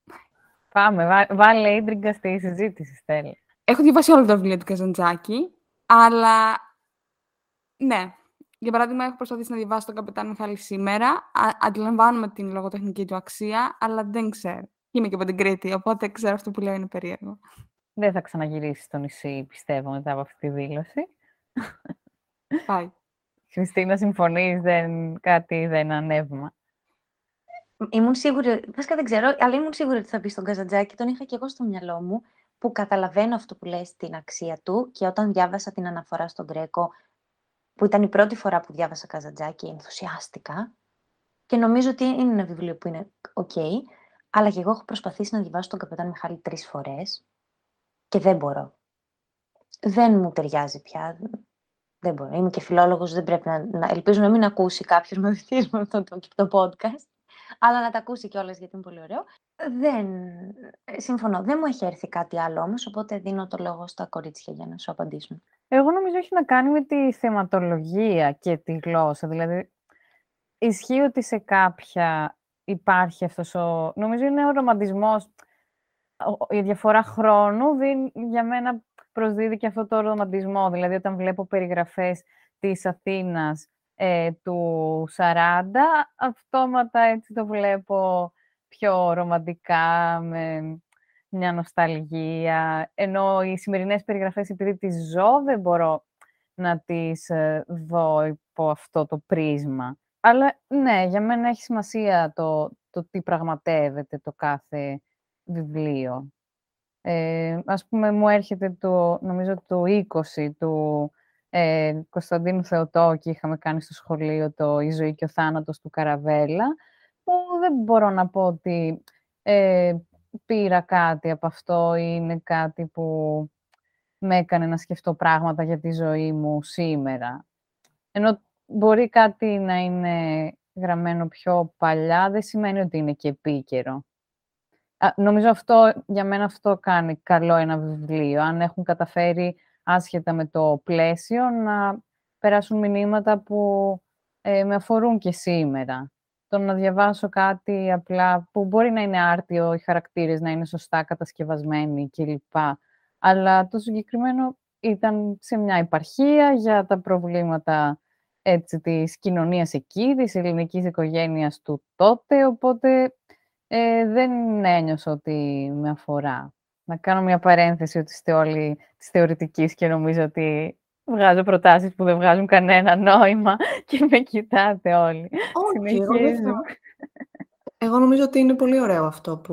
Πάμε, βά, βάλε ίντριγκα στη συζήτηση, Στέλλα. Έχω διαβάσει όλα τα βιβλία του Καζαντζάκη, αλλά ναι, Για παράδειγμα, έχω προσπαθήσει να διαβάσω τον Καπετάν Μιχάλη σήμερα. Α, αντιλαμβάνομαι την λογοτεχνική του αξία, αλλά δεν ξέρω. Είμαι και από την Κρήτη, οπότε ξέρω αυτό που λέω είναι περίεργο. Δεν θα ξαναγυρίσει στο νησί, πιστεύω, μετά από αυτή τη δήλωση. Πάει. Χριστίνα, συμφωνείς, δεν, κάτι δεν ανέβημα. Ήμουν σίγουρη, βασικά δεν ξέρω, αλλά ήμουν σίγουρη ότι θα πει στον Καζαντζάκη, τον είχα και εγώ στο μυαλό μου, που καταλαβαίνω αυτό που λες την αξία του και όταν διάβασα την αναφορά στον Γκρέκο, που ήταν η πρώτη φορά που διάβασα Καζαντζάκη, ενθουσιάστηκα και νομίζω ότι είναι ένα βιβλίο που είναι οκ, αλλά και εγώ έχω προσπαθήσει να διαβάσω τον Καπετάν Μιχάλη τρεις φορές και δεν μπορώ. Δεν μου ταιριάζει πια. Δεν μπορώ. Είμαι και φιλόλογος, δεν πρέπει να, να ελπίζω να μην ακούσει κάποιος μαθητής με αυτό το, το podcast, αλλά να τα ακούσει κιόλας γιατί είναι πολύ ωραίο. Δεν, συμφωνώ. Δεν μου έχει έρθει κάτι άλλο όμως, οπότε δίνω το λόγο στα κορίτσια για να σου απαντήσουν. Εγώ νομίζω έχει να κάνει με τη θεματολογία και τη γλώσσα. Δηλαδή, ισχύει ότι σε κάποια υπάρχει αυτός ο... Νομίζω είναι ο ρομαντισμός. Η διαφορά χρόνου δίνει, για μένα προσδίδει και αυτό το ρομαντισμό. Δηλαδή, όταν βλέπω περιγραφές της Αθήνας ε, του σαράντα, αυτόματα έτσι το βλέπω πιο ρομαντικά, με μια νοσταλγία. Ενώ οι σημερινές περιγραφές, επειδή τις ζω, δεν μπορώ να τις ε, δω υπό αυτό το πρίσμα. Αλλά ναι, για μένα έχει σημασία το, το τι πραγματεύεται το κάθε βιβλίο. Ε, ας πούμε, μου έρχεται το, νομίζω, το είκοσι του ε, Κωνσταντίνου Θεοτόκη, είχαμε κάνει στο σχολείο το «Η ζωή και ο θάνατος» του Καραβέλα, που δεν μπορώ να πω ότι ε, πήρα κάτι από αυτό ή είναι κάτι που με έκανε να σκεφτώ πράγματα για τη ζωή μου σήμερα. Ενώ μπορεί κάτι να είναι γραμμένο πιο παλιά, δεν σημαίνει ότι είναι και επίκαιρο. Α, νομίζω αυτό, για μένα αυτό κάνει καλό ένα βιβλίο. Αν έχουν καταφέρει, άσχετα με το πλαίσιο, να περάσουν μηνύματα που ε, με αφορούν και σήμερα. Το να διαβάσω κάτι απλά που μπορεί να είναι άρτιο, οι χαρακτήρες να είναι σωστά κατασκευασμένοι κλπ. Αλλά το συγκεκριμένο ήταν σε μια επαρχία για τα προβλήματα έτσι, της κοινωνίας εκεί, της ελληνικής οικογένειας του τότε, οπότε ε, δεν ένιωσα ότι με αφορά. Να κάνω μια παρένθεση ότι είστε όλοι της θεωρητικής και νομίζω ότι βγάζω προτάσεις που δεν βγάζουν κανένα νόημα και με κοιτάτε όλοι. Όχι, εγώ, δεν Συνεχίζω. θα... εγώ νομίζω ότι είναι πολύ ωραίο αυτό που...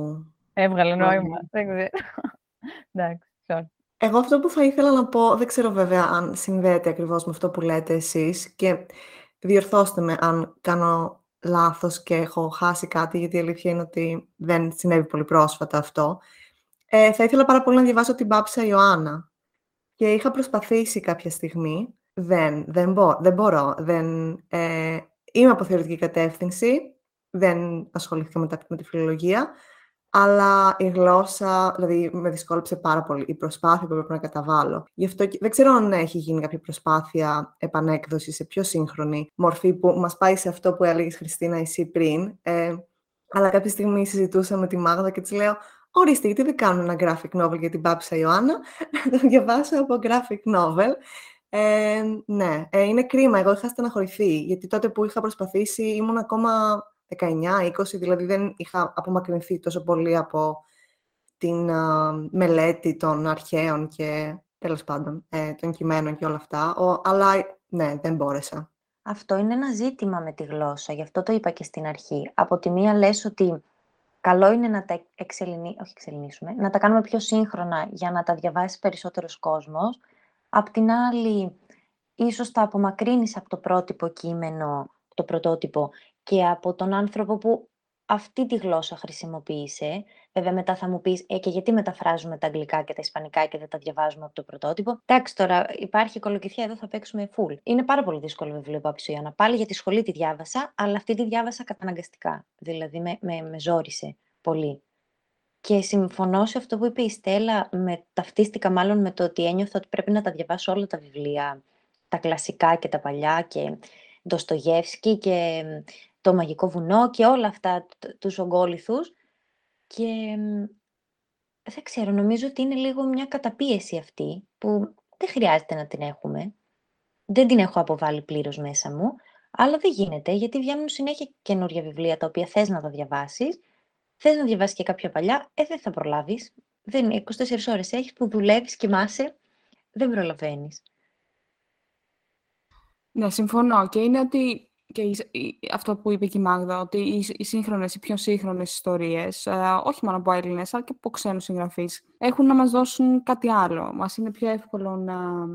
Έβγαλε που νόημα, έγινε. δεν ξέρω. Εντάξει, sorry. Εγώ αυτό που θα ήθελα να πω, δεν ξέρω βέβαια αν συνδέεται ακριβώς με αυτό που λέτε εσείς και διορθώστε με αν κάνω λάθος και έχω χάσει κάτι, γιατί η αλήθεια είναι ότι δεν συνέβη πολύ πρόσφατα αυτό. Ε, θα ήθελα πάρα πολύ να διαβάσω την Πάψα Ιωάννα και είχα προσπαθήσει κάποια στιγμή. Δεν, δεν, μπο, δεν μπορώ. Δεν, ε, είμαι από θεωρητική κατεύθυνση, δεν ασχολήθηκα με, τα, με τη φιλολογία, αλλά η γλώσσα, δηλαδή, με δυσκόλεψε πάρα πολύ. Η προσπάθεια που έπρεπε να καταβάλω. Γι' αυτό και, δεν ξέρω αν έχει γίνει κάποια προσπάθεια επανέκδοση σε πιο σύγχρονη μορφή που μας πάει σε αυτό που έλεγες, Χριστίνα, εσύ πριν. Ε, αλλά κάποια στιγμή συζητούσα με τη Μάγδα και της λέω: ορίστε, γιατί δεν κάνουν ένα graphic novel για την Πάψα Ιωάννα, να το διαβάσω από graphic novel. Ε, ναι, ε, είναι κρίμα. Εγώ είχα στεναχωρηθεί, γιατί τότε που είχα προσπαθήσει ήμουν ακόμα δεκαεννιά είκοσι, δηλαδή δεν είχα απομακρυνθεί τόσο πολύ από την α, μελέτη των αρχαίων και τέλος πάντων ε, των κειμένων και όλα αυτά. Ο, αλλά ναι, δεν μπόρεσα. Αυτό είναι ένα ζήτημα με τη γλώσσα, γι' αυτό το είπα και στην αρχή. Από τη μία λες ότι καλό είναι να τα εξελινί... Όχι εξελινίσουμε, να τα κάνουμε πιο σύγχρονα για να τα διαβάσει περισσότερος κόσμος. Απ' την άλλη, ίσως τα απομακρύνεις από το πρότυπο κείμενο, το πρωτότυπο, και από τον άνθρωπο που αυτή τη γλώσσα χρησιμοποίησε. Βέβαια, μετά θα μου πεις, ε, και γιατί μεταφράζουμε τα αγγλικά και τα ισπανικά και δεν τα διαβάζουμε από το πρωτότυπο. Εντάξει, τώρα υπάρχει κολοκυθιά, εδώ θα παίξουμε full. Είναι πάρα πολύ δύσκολο βιβλίο Πάψη Ιωάννα. Πάλι για τη σχολή τη διάβασα, αλλά αυτή τη διάβασα καταναγκαστικά. Δηλαδή, με, με, με ζόρισε πολύ. Και συμφωνώ σε αυτό που είπε η Στέλλα, με, ταυτίστηκα μάλλον με το ότι ένιωθα ότι πρέπει να τα διαβάσω όλα τα βιβλία, τα κλασικά και τα παλιά, και Ντοστογεύσκι και το Μαγικό Βουνό και όλα αυτά, τους ογκόλιθους. Και δεν ξέρω, νομίζω ότι είναι λίγο μια καταπίεση αυτή, που δεν χρειάζεται να την έχουμε. δεν την έχω αποβάλει πλήρως μέσα μου, αλλά δεν γίνεται, γιατί βγαίνουν συνέχεια καινούργια βιβλία τα οποία θες να τα διαβάσεις. Θες να διαβάσεις και κάποια παλιά, ε, δεν θα προλάβεις. Δεν, είκοσι τέσσερις ώρες έχεις που δουλεύεις, κοιμάσαι, δεν προλαβαίνεις. Ναι, συμφωνώ. Και είναι ότι και η- η- αυτό που είπε και η Μάγδα, ότι οι, οι σύγχρονες, οι πιο σύγχρονες ιστορίες, ε, όχι μόνο από Έλληνες, αλλά και από ξένους συγγραφείς, έχουν να μας δώσουν κάτι άλλο. Μας είναι πιο εύκολο να,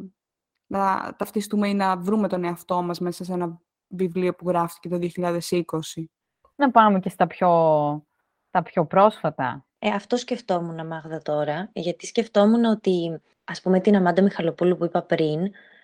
να ταυτιστούμε ή να βρούμε τον εαυτό μας μέσα σε ένα βιβλίο που γράφτηκε το δύο χιλιάδες είκοσι. Να πάμε και στα πιο, τα πιο πρόσφατα. Ε, αυτό σκεφτόμουν, Μάγδα, τώρα, γιατί σκεφτόμουν ότι, ας πούμε, την Αμάντα Μιχαλοπούλου που είπα πριν,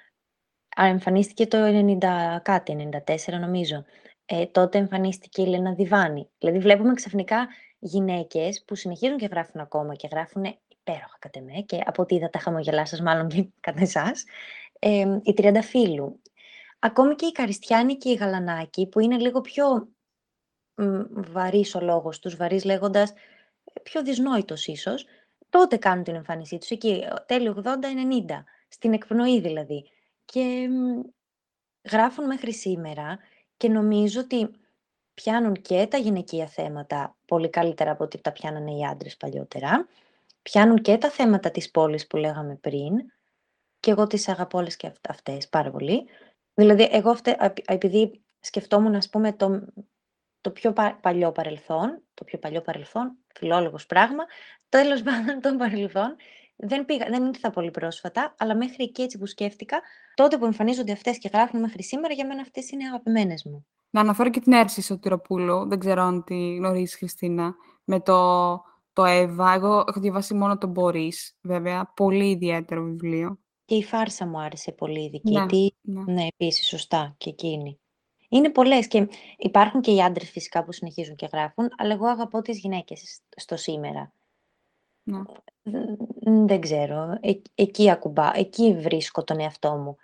α, εμφανίστηκε το ενενήντα κάτι, ενενήντα τέσσερα νομίζω. Ε, τότε εμφανίστηκε η Λένα Διβάνη. Δηλαδή βλέπουμε ξαφνικά γυναίκες που συνεχίζουν και γράφουν ακόμα και γράφουν υπέροχα κατά με, και από ό,τι είδα τα χαμογελά σας μάλλον και κατά εσάς, ε, η Τριανταφύλου. Ακόμη και η Καριστιάνη και η Γαλανάκη, που είναι λίγο πιο μ, βαρύς ο λόγος τους, βαρύς λέγοντας, ε, πιο δυσνόητος ίσως, τότε κάνουν την εμφάνισή τους, εκεί, ε, τέλη ογδόντα ενενήντα, στην εκπνοή δηλαδή. Και μ, γράφουν μέχρι σήμερα και νομίζω ότι πιάνουν και τα γυναικεία θέματα πολύ καλύτερα από ό,τι τα πιάνανε οι άντρες παλιότερα. Πιάνουν και τα θέματα της πόλης που λέγαμε πριν, και εγώ τις αγαπώ όλες και αυ- αυτές πάρα πολύ. Δηλαδή, εγώ αυτε, α- επειδή σκεφτόμουν, ας πούμε, το, το πιο πα- παλιό παρελθόν, το πιο παλιό παρελθόν, φιλόλογος πράγμα, τέλος πάντων των παρελθόν, δεν, πήγα, δεν ήρθα πολύ πρόσφατα, αλλά μέχρι εκεί έτσι που σκέφτηκα, τότε που εμφανίζονται αυτές και γράφουν μέχρι σήμερα, για μένα αυτές είναι αγαπημένες μου. Να αναφέρω και την Έρση Σωτηροπούλου, δεν ξέρω αν τη γνωρίζεις, Χριστίνα, με το, το Εύα. Εγώ έχω διαβάσει μόνο τον Μπορίς, βέβαια, πολύ ιδιαίτερο βιβλίο. Και η φάρσα μου άρεσε πολύ η δική Ναι, της. ναι. Ναι, επίσης, σωστά, και εκείνη. Είναι πολλές και υπάρχουν και οι άντρες φυσικά που συνεχίζουν και γράφουν, αλλά εγώ αγαπώ τις γυναίκες στο σήμερα. ναι. Μ, Δεν ξέρω, ε, εκεί ακουμπά, εκεί βρίσκω τον εαυτό μου.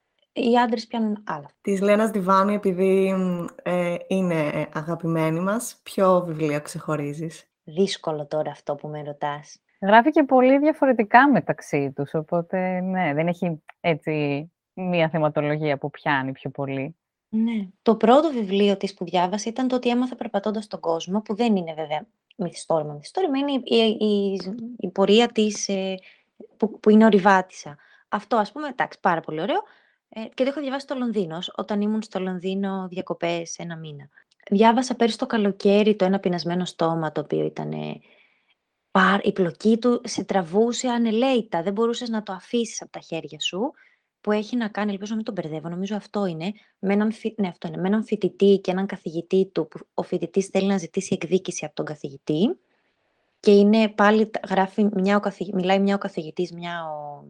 Οι άντρες πιάνουν άλλα. Της Λένας Διβάνη, επειδή μ, ε, είναι αγαπημένη μας, ποιο βιβλίο ξεχωρίζεις? Δύσκολο τώρα αυτό που με ρωτάς. Γράφει και πολύ διαφορετικά μεταξύ τους, οπότε ναι, δεν έχει έτσι μία θεματολογία που πιάνει πιο πολύ. Ναι. Το πρώτο βιβλίο της που διάβασα ήταν το «Τι έμαθα περπατώντας τον κόσμο», που δεν είναι βέβαια μυθιστόρημα. Μυθιστόρημα είναι η, η, η, η πορεία της, ε, που, που είναι ορειβάτισσα. Αυτό, ας πούμε, εντάξει, πάρα πολύ ωραίο. Ε, και το έχω διαβάσει στο Λονδίνο, όταν ήμουν στο Λονδίνο διακοπές ένα μήνα. Διάβασα πέρυσι το καλοκαίρι το «Ένα πεινασμένο στόμα», το οποίο ήταν... Ε, παρ- η πλοκή του σε τραβούσε ανελαίητα, δεν μπορούσες να το αφήσεις από τα χέρια σου, που έχει να κάνει, ελπίζω να μην τον μπερδεύω, νομίζω αυτό είναι, με έναν, φοι- ναι, αυτό είναι, με έναν φοιτητή και έναν καθηγητή του, που ο φοιτητής θέλει να ζητήσει εκδίκηση από τον καθηγητή, και είναι πάλι, γράφει μια ο καθηγη- μιλάει μια ο καθηγητής, μια ο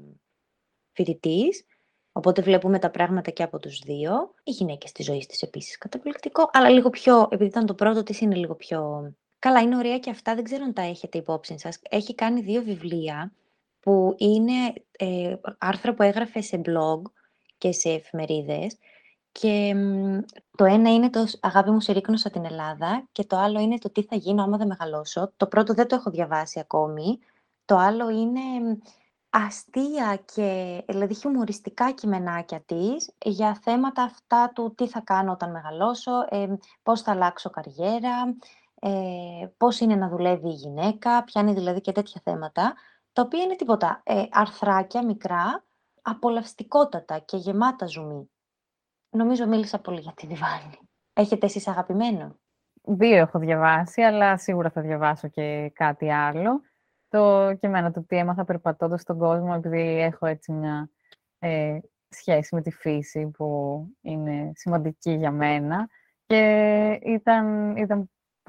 φοιτητής, οπότε βλέπουμε τα πράγματα και από τους δύο. Οι γυναίκες της ζωής της επίσης καταπληκτικό, αλλά λίγο πιο, επειδή ήταν το πρώτο της, είναι λίγο πιο... Καλά, είναι ωραία και αυτά, δεν ξέρω αν τα έχετε υπόψη σας. Έχει κάνει δύο βιβλία που είναι ε, άρθρα που έγραφε σε blog και σε εφημερίδες, και μ, το ένα είναι το «Αγάπη μου, σε ρίκνωσα την Ελλάδα», και το άλλο είναι το «Τι θα γίνω άμα δεν μεγαλώσω». Το πρώτο δεν το έχω διαβάσει ακόμη. Το άλλο είναι μ, αστεία και δηλαδή χιουμοριστικά κειμενάκια της για θέματα αυτά του τι θα κάνω όταν μεγαλώσω, ε, πώς θα αλλάξω καριέρα, ε, πώς είναι να δουλεύει η γυναίκα, πιάνει δηλαδή και τέτοια θέματα, τα οποία είναι τίποτα, ε, αρθράκια μικρά, απολαυστικότατα και γεμάτα ζουμί. Νομίζω μίλησα πολύ για τη Διβάνη. Έχετε εσείς αγαπημένο? Δύο έχω διαβάσει, αλλά σίγουρα θα διαβάσω και κάτι άλλο. Το και εμένα το «Τι έμαθα περπατώντας στον κόσμο», επειδή έχω έτσι μια ε, σχέση με τη φύση που είναι σημαντική για μένα. Και ήταν, ήταν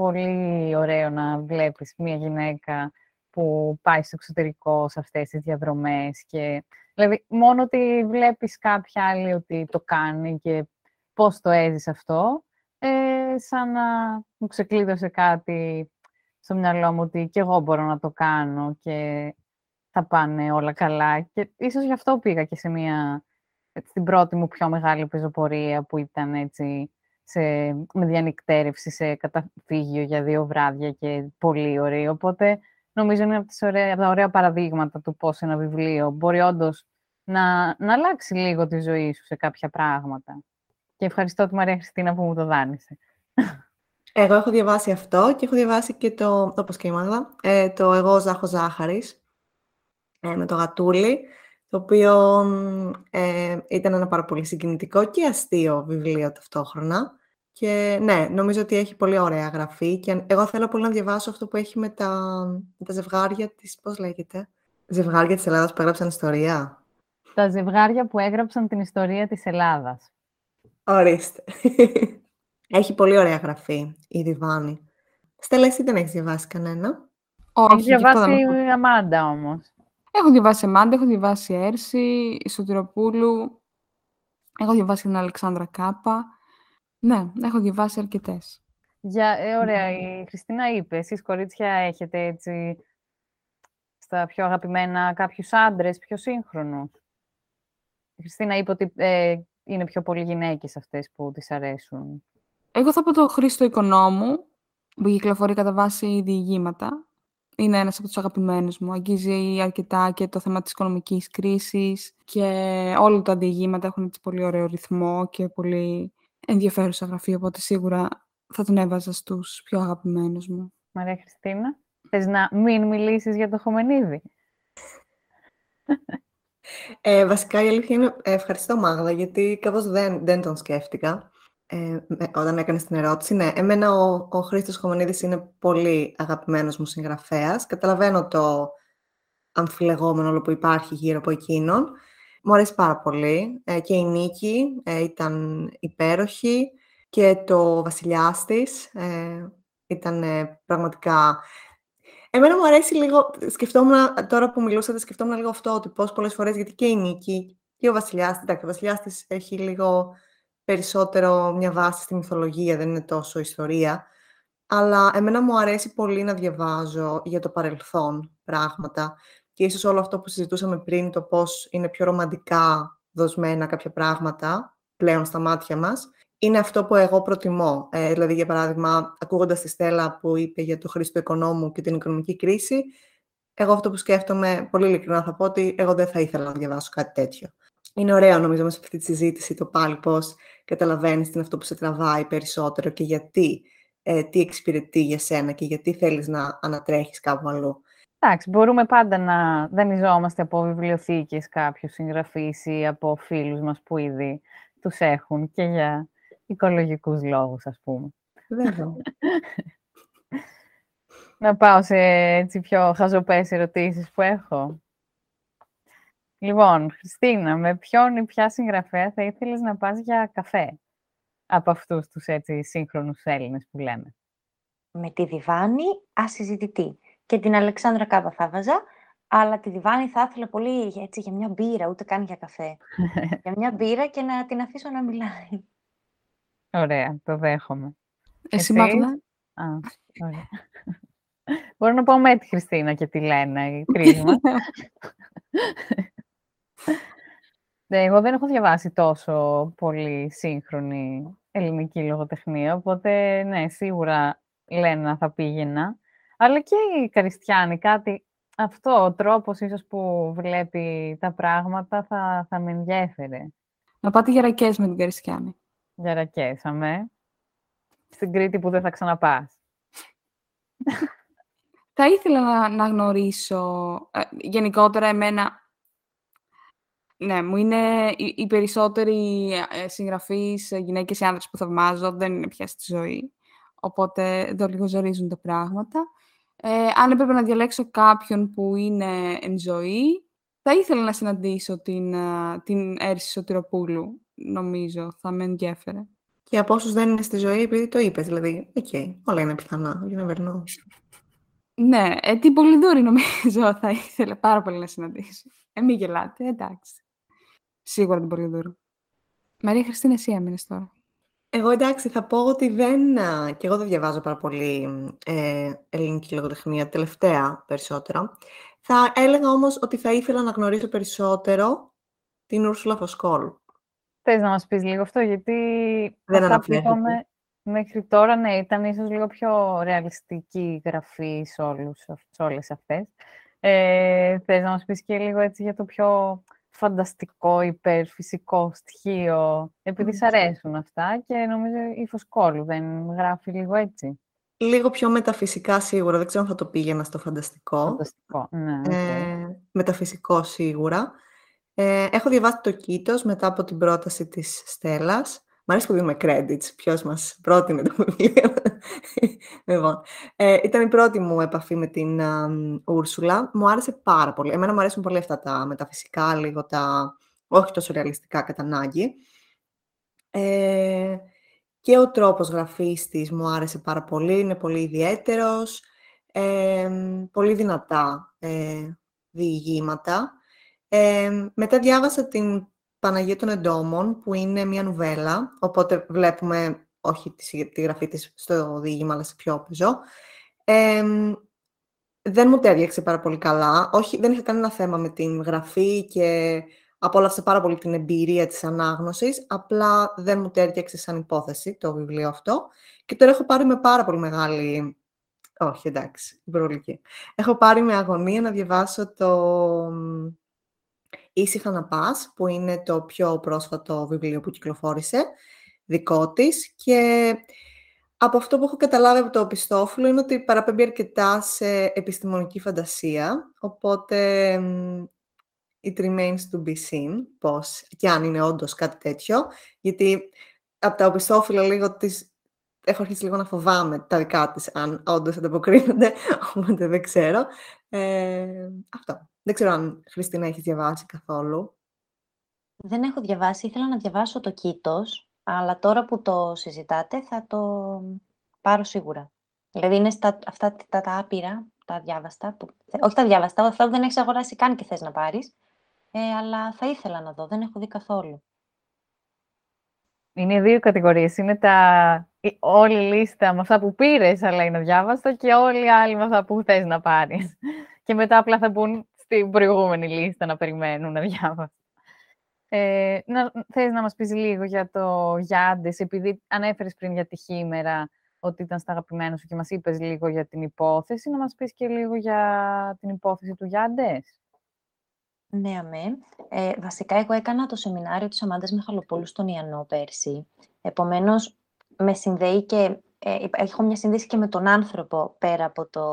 πολύ ωραίο να βλέπεις μια γυναίκα που πάει στο εξωτερικό σε αυτές τις διαδρομές. Και, δηλαδή, μόνο ότι βλέπεις κάποια άλλη ότι το κάνει και πώς το έζησε αυτό, ε, σαν να μου ξεκλείδωσε κάτι στο μυαλό μου ότι και εγώ μπορώ να το κάνω και θα πάνε όλα καλά. Και ίσως γι' αυτό πήγα και σε μια, στην πρώτη μου πιο μεγάλη πεζοπορία που ήταν έτσι σε, με διανυκτέρευση σε καταφύγιο για δύο βράδια και πολύ ωραίο. Οπότε νομίζω είναι από, τις ωραία, από τα ωραία παραδείγματα του πώς ένα βιβλίο μπορεί όντως να, να αλλάξει λίγο τη ζωή σου σε κάποια πράγματα. Και ευχαριστώ τη Μαρία Χριστίνα που μου το δάνεισε. Εγώ έχω διαβάσει αυτό και έχω διαβάσει και το, όπως και η Μάγδα, ε, το «Εγώ Ζάχο Ζάχαρης», ε, με το Γατούλη, το οποίο ε, ήταν ένα πάρα πολύ συγκινητικό και αστείο βιβλίο ταυτόχρονα. Και ναι, νομίζω ότι έχει πολύ ωραία γραφή και εγώ θέλω πολύ να διαβάσω αυτό που έχει με τα, με τα ζευγάρια της, πώς λέγεται, ζευγάρια της Ελλάδας που έγραψαν ιστορία. Τα ζευγάρια που έγραψαν την ιστορία της Ελλάδας. Ορίστε. Έχει πολύ ωραία γραφή η Διβάνη. Στέλλα, εσύ δεν έχεις διαβάσει κανένα? Όχι, Έχει γι' αυτό διαβάσει δεν έχω. η Αμάντα όμως. Έχω διαβάσει Αμάντα, έχω διαβάσει Έρση, Σωτηροπούλου, έχω διαβάσει την Αλεξάνδρα Κάπα. Ναι, έχω διαβάσει αρκετές. Για, ε, ωραία, η Χριστίνα είπε, εσείς κορίτσια έχετε έτσι στα πιο αγαπημένα κάποιους άντρες, πιο σύγχρονους. Η Χριστίνα είπε ότι ε, είναι πιο πολύ γυναίκες αυτές που της αρέσουν. Εγώ θα πω το Χρήστο Οικονόμου, που κυκλοφορεί κατά βάση διηγήματα. Είναι ένας από τους αγαπημένους μου. Αγγίζει αρκετά και το θέμα της οικονομικής κρίσης και όλα τα διηγήματα έχουν έτσι πολύ ωραίο ρυθμό και πολύ ενδιαφέρουσα γραφή, οπότε σίγουρα θα τον έβαζα στους πιο αγαπημένους μου. Μαρία Χριστίνα, θες να μην μιλήσεις για το Χομενίδη? Ε, βασικά η αλήθεια είναι, ε, ευχαριστώ Μάγδα, γιατί κάπως δεν, δεν τον σκέφτηκα ε, με- όταν έκανες την ερώτηση. Ναι, εμένα ο, ο Χρήστος Χομενίδης είναι πολύ αγαπημένος μου συγγραφέας. Καταλαβαίνω το αμφιλεγόμενο όλο που υπάρχει γύρω από εκείνον. Μου αρέσει πάρα πολύ. Ε, και η Νίκη ε, ήταν υπέροχη και το Βασιλιάς της ε, ήταν ε, πραγματικά... Εμένα μου αρέσει λίγο, σκεφτόμουν, τώρα που μιλούσατε, σκεφτόμουν λίγο αυτό, ότι πώς πολλές φορές, γιατί και η Νίκη και ο Βασιλιάς, εντάξει, ο Βασιλιάς της έχει λίγο περισσότερο μια βάση στη μυθολογία, δεν είναι τόσο ιστορία, αλλά εμένα μου αρέσει πολύ να διαβάζω για το παρελθόν πράγματα και ίσως όλο αυτό που συζητούσαμε πριν, το πώς είναι πιο ρομαντικά δοσμένα κάποια πράγματα πλέον στα μάτια μας, είναι αυτό που εγώ προτιμώ. Ε, δηλαδή, για παράδειγμα, ακούγοντας τη Στέλλα που είπε για το Χρήστο Οικονόμου και την οικονομική κρίση, εγώ αυτό που σκέφτομαι, πολύ ειλικρινά θα πω ότι εγώ δεν θα ήθελα να διαβάσω κάτι τέτοιο. Είναι ωραίο, νομίζω, μέσα σε αυτή τη συζήτηση το πάλι πώς καταλαβαίνεις τι είναι αυτό που σε τραβάει περισσότερο και γιατί, ε, τι εξυπηρετεί για σένα και γιατί θέλεις να ανατρέχεις κάπου αλλού. Εντάξει, μπορούμε πάντα να δανειζόμαστε από βιβλιοθήκες κάποιους συγγραφείς ή από φίλους μας που ήδη τους έχουν και για οικολογικούς λόγους, ας πούμε. Βέβαια. Να πάω σε έτσι πιο χαζοπές ερωτήσεις που έχω. Λοιπόν, Χριστίνα, με ποιον ή ποια συγγραφέα θα ήθελες να πας για καφέ από αυτούς τους έτσι σύγχρονους Έλληνες που λέμε? Με τη Διβάνη ασυζητητή. Και την Αλεξάνδρα Κάπα θα βάζα, αλλά τη Διβάνη θα ήθελα πολύ για, έτσι, για μια μπύρα, ούτε καν για καφέ. Για μια μπύρα και να την αφήσω να μιλάει. Ωραία, το δέχομαι. Εσύ, Εσείς? Μάγδα? Α, ωραία. Μπορώ να πω με τη Χριστίνα και τη Λένα, οι τρεις μας. Ναι, εγώ δεν έχω διαβάσει τόσο πολύ σύγχρονη ελληνική λογοτεχνία, οπότε ναι, σίγουρα Λένα θα πήγαινα. Αλλά και η Καριστιάνη, κάτι, αυτό, ο τρόπος ίσως που βλέπει τα πράγματα θα, θα με ενδιέφερε. Να πάτε για ρακές με την Καριστιάνη. Για ρακέσαμε. Στην Κρήτη που δεν θα ξαναπάς. Θα ήθελα να, να γνωρίσω, ε, γενικότερα εμένα, ναι, μου είναι οι, οι περισσότεροι ε, συγγραφείς, ε, γυναίκες ή άνδρες που θαυμάζω, δεν είναι πια στη ζωή. Οπότε εδώ λίγο ζορίζουν τα πράγματα. Ε, αν έπρεπε να διαλέξω κάποιον που είναι εν ζωή, θα ήθελα να συναντήσω την, ε, την Έρση Σωτηροπούλου, νομίζω, θα με ενδιέφερε. Και από όσους δεν είναι στη ζωή, επειδή το είπες, δηλαδή, οκ, okay, όλα είναι πιθανά, you never know. Ναι, ε, την Πολυδούρη νομίζω θα ήθελα πάρα πολύ να συναντήσω. Ε, μην γελάτε, εντάξει. Σίγουρα την Πολυδούρη. Μαρία Χριστίνα, εσύ έμεινες τώρα. Εγώ εντάξει, θα πω ότι δεν, και εγώ δεν διαβάζω πάρα πολύ ε, ελληνική λογοτεχνία, τελευταία περισσότερα. Θα έλεγα όμως ότι θα ήθελα να γνωρίσω περισσότερο την Ούρσουλα Φοσκόλ. Θες να μας πεις λίγο αυτό, γιατί Δεν αυτά που αναφέρθηκε. είπαμε μέχρι τώρα, ναι, ήταν ίσως λίγο πιο ρεαλιστική γραφή σε, όλους, σε όλες αυτές. Ε, θες να μας πεις και λίγο έτσι για το πιο φανταστικό, υπερφυσικό στοιχείο, επειδή σ' αρέσουν αυτά και νομίζω η Φωσκόλου δεν γράφει λίγο έτσι. Λίγο πιο μεταφυσικά σίγουρα, δεν ξέρω αν θα το πήγαινα στο φανταστικό. Φανταστικό, ναι, οκ. Ε, μεταφυσικό σίγουρα. Ε, έχω διαβάσει το Κήτος μετά από την πρόταση της Στέλλας. Μ' αρέσει που δίνουμε credits, ποιος μας πρότεινε το βιβλίο. Λοιπόν, ε, ήταν η πρώτη μου επαφή με την α, Ούρσουλα. Μου άρεσε πάρα πολύ. Εμένα μου αρέσουν πολύ αυτά τα μεταφυσικά, λίγο τα όχι τόσο ρεαλιστικά κατά ανάγκη. Ε, και ο τρόπος γραφής της μου άρεσε πάρα πολύ, είναι πολύ ιδιαίτερος, ε, πολύ δυνατά ε, διηγήματα. Ε, μετά διάβασα την Παναγία των Εντόμων, που είναι μια νουβέλα, οπότε βλέπουμε όχι τη, τη γραφή της στο διήγημα, αλλά σε πιο όπιζο. Ε, δεν μου τέριαξε πάρα πολύ καλά. Όχι, δεν είχα κανένα θέμα με την γραφή και απόλαυσα πάρα πολύ την εμπειρία της ανάγνωσης, απλά δεν μου τέριαξε σαν υπόθεση το βιβλίο αυτό. Και τώρα έχω πάρει με πάρα πολύ μεγάλη... Όχι, εντάξει, υπερβολική. Έχω πάρει με αγωνία να διαβάσω το «Ήσυχα να πας», που είναι το πιο πρόσφατο βιβλίο που κυκλοφόρησε, δικό της. Και από αυτό που έχω καταλάβει από το οπισθόφυλλο είναι ότι παραπέμπει αρκετά σε επιστημονική φαντασία, οπότε it remains to be seen, πώς και αν είναι όντως κάτι τέτοιο, γιατί από τα οπισθόφυλλα λίγο τις... έχω αρχίσει λίγο να φοβάμαι τα δικά της, αν όντως ανταποκρίνονται, οπότε δεν ξέρω. Ε, αυτό. Δεν ξέρω αν, Χριστίνα, έχεις διαβάσει καθόλου. Δεν έχω διαβάσει, ήθελα να διαβάσω το Κήτος, αλλά τώρα που το συζητάτε θα το πάρω σίγουρα. Δηλαδή είναι στα, αυτά τα, τα άπειρα, τα διάβαστα, που, όχι τα διάβαστα, αυτά που δεν έχεις αγοράσει καν και θες να πάρεις, ε, αλλά θα ήθελα να δω, δεν έχω δει καθόλου. Είναι δύο κατηγορίες. Είναι τα... όλη η λίστα με αυτά που πήρες, αλλά είναι αδιάβαστα, και όλοι οι άλλοι με αυτά που θες να πάρεις. Και μετά απλά θα μπουν στην προηγούμενη λίστα να περιμένουν αδιάβαστα. Ε, να, θες να μας πεις λίγο για το Γιάντες, επειδή ανέφερες πριν για τη Χήμερα ότι ήταν στα αγαπημένα σου και μας είπες λίγο για την υπόθεση, να μας πεις και λίγο για την υπόθεση του Γιάντες. Ναι, αμέ. Ε, βασικά, εγώ έκανα το σεμινάριο της Αμάντας Μιχαλοπούλου στον Ιαννό πέρσι. Επομένως, με συνδέει και ε, έχω μια σύνδεση και με τον άνθρωπο πέρα από, το,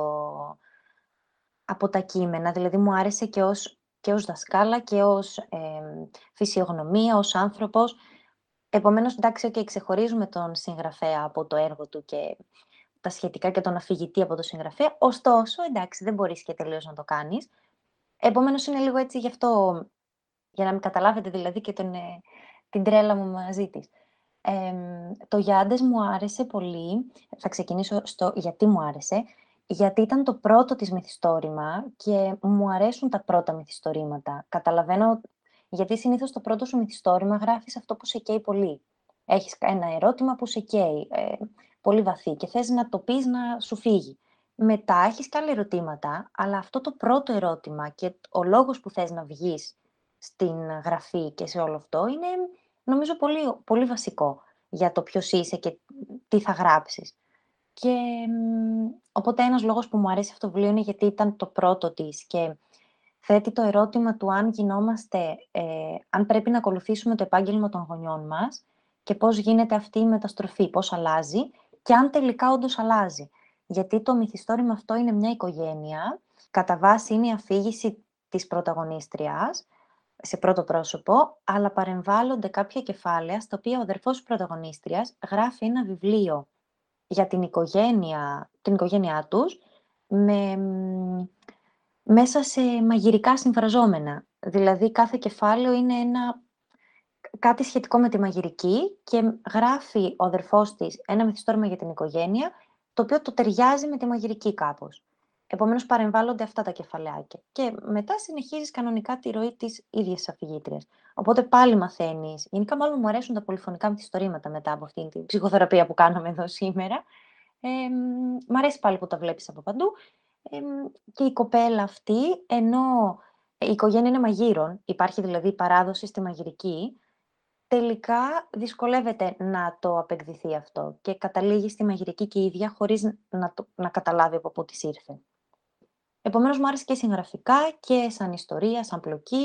από τα κείμενα. Δηλαδή, μου άρεσε και ως, και ως δασκάλα και ως ε, φυσιογνωμία, ως άνθρωπος. Επομένως, εντάξει, και ξεχωρίζουμε τον συγγραφέα από το έργο του και τα σχετικά και τον αφηγητή από το συγγραφέα. Ωστόσο, εντάξει, δεν μπορείς και τελείως να το κάνεις. Επομένως, είναι λίγο έτσι γι' αυτό, για να μην καταλάβετε δηλαδή και τον, ε, την τρέλα μου μαζί της. Ε, το Γιάντες μου άρεσε πολύ. Θα ξεκινήσω στο γιατί μου άρεσε. Γιατί ήταν το πρώτο της μυθιστόρημα και μου αρέσουν τα πρώτα μυθιστορήματα. Καταλαβαίνω, γιατί συνήθως το πρώτο σου μυθιστόρημα γράφεις αυτό που σε καίει πολύ. Έχεις ένα ερώτημα που σε καίει, ε, πολύ βαθύ και θες να το πεις να σου φύγει. Μετά έχεις και άλλα ερωτήματα, αλλά αυτό το πρώτο ερώτημα και ο λόγος που θες να βγεις στην γραφή και σε όλο αυτό είναι, νομίζω, πολύ, πολύ βασικό για το ποιος είσαι και τι θα γράψεις. Και οπότε ένας λόγος που μου αρέσει αυτό το βιβλίο είναι γιατί ήταν το πρώτο της και θέτει το ερώτημα του αν γινόμαστε, ε, αν πρέπει να ακολουθήσουμε το επάγγελμα των γονιών μας και πώς γίνεται αυτή η μεταστροφή, πώς αλλάζει και αν τελικά όντως αλλάζει. Γιατί το μυθιστόρημα αυτό είναι μια οικογένεια, κατά βάση είναι η αφήγηση της πρωταγωνίστριας, σε πρώτο πρόσωπο, αλλά παρεμβάλλονται κάποια κεφάλαια στα οποία ο αδερφός της πρωταγωνίστριας γράφει ένα βιβλίο για την οικογένεια, την οικογένειά τους, με, μέσα σε μαγειρικά συμφραζόμενα. Δηλαδή κάθε κεφάλαιο είναι ένα, κάτι σχετικό με τη μαγειρική και γράφει ο αδερφός της ένα μυθιστόρημα για την οικογένεια, το οποίο το ταιριάζει με τη μαγειρική κάπως. Επομένως παρεμβάλλονται αυτά τα κεφαλαιάκια. Και μετά συνεχίζεις κανονικά τη ροή της ίδιας αφηγήτριας. Οπότε πάλι μαθαίνεις. Γενικά, μάλλον μου αρέσουν τα πολυφωνικά μυθιστορήματα μετά από αυτήν την ψυχοθεραπεία που κάναμε εδώ σήμερα. Ε, μ' αρέσει πάλι που τα βλέπεις από παντού. Ε, και η κοπέλα αυτή, ενώ η οικογένεια είναι μαγείρων, υπάρχει δηλαδή παράδοση στη μαγειρική, τελικά δυσκολεύεται να το απεκδηθεί αυτό και καταλήγει στη μαγειρική και η ίδια χωρίς να, το, να καταλάβει από πού της ήρθε. Επομένως, μου άρεσε και συγγραφικά και σαν ιστορία, σαν πλοκή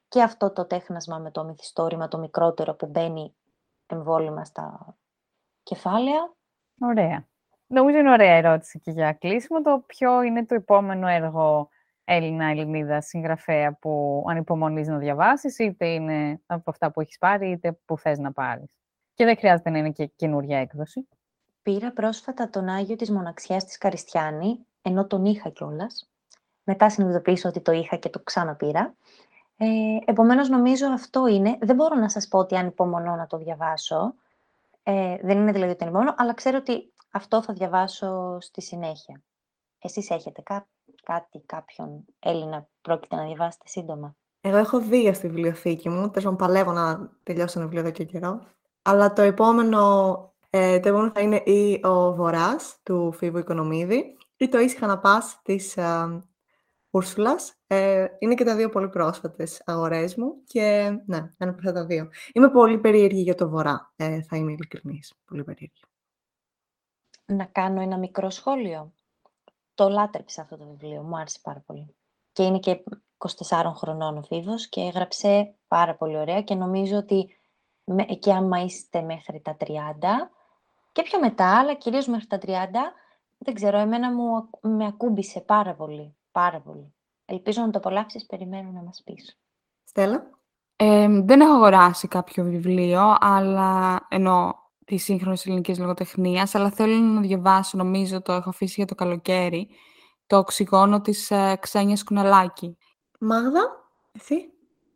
και αυτό το τέχνασμα με το μυθιστόρημα το μικρότερο που μπαίνει εμβόλυμα στα κεφάλαια. Ωραία. Νομίζω είναι ωραία ερώτηση και για κλείσιμο. Το ποιο είναι το επόμενο έργο Έλληνα-Ελληνίδα συγγραφέα που ανυπομονείς να διαβάσεις, είτε είναι από αυτά που έχεις πάρει, είτε που θες να πάρεις. Και δεν χρειάζεται να είναι και καινούργια έκδοση. Πήρα πρόσφατα τον Άγιο της Μοναξιάς της Καριστιάνη, ενώ τον είχα κιόλας. Μετά συνειδητοποίησα ότι το είχα και το ξαναπήρα. Ε, επομένως, νομίζω αυτό είναι. Δεν μπορώ να σας πω ότι ανυπομονώ να το διαβάσω. Ε, δεν είναι δηλαδή ότι ανυπομονώ, αλλά ξέρω ότι αυτό θα διαβάσω στη συνέχεια. Εσείς έχετε κά- κάτι, κάποιον Έλληνα που πρόκειται να διαβάσετε σύντομα? Εγώ έχω δύο στη βιβλιοθήκη μου. Τέλος πάντων, παλεύω να τελειώσω ένα βιβλίο εδώ και καιρό. Αλλά το επόμενο, ε, το επόμενο θα είναι ή ο Βορράς του Φίβου Οικονομίδη ή το Ήσυχα να πας της ε, Ούρσουλας. Ε, είναι και τα δύο πολύ πρόσφατες αγορές μου και ναι, ένα από αυτά τα δύο. Είμαι πολύ περίεργη για το Βορρά, ε, θα είμαι ειλικρινής. Πολύ περίεργη. Να κάνω ένα μικρό σχόλιο. Το λάτρεψα αυτό το βιβλίο, μου άρεσε πάρα πολύ. Και είναι και είκοσι τεσσάρων χρονών ο Φίβος και έγραψε πάρα πολύ ωραία και νομίζω ότι με, και άμα είστε μέχρι τα τριάντα και πιο μετά, αλλά κυρίως μέχρι τα τριάντα, δεν ξέρω, εμένα μου με ακούμπησε πάρα πολύ, πάρα πολύ. Ελπίζω να το απολαύσεις, περιμένω να μας πεις. Στέλλα. Ε, δεν έχω αγοράσει κάποιο βιβλίο, αλλά εννοώ τη σύγχρονη ελληνική λογοτεχνία, αλλά θέλω να διαβάσω, νομίζω το έχω αφήσει για το καλοκαίρι, το οξυγόνο της ε, Ξένιας Κουνελάκη. Μάγδα, εσύ.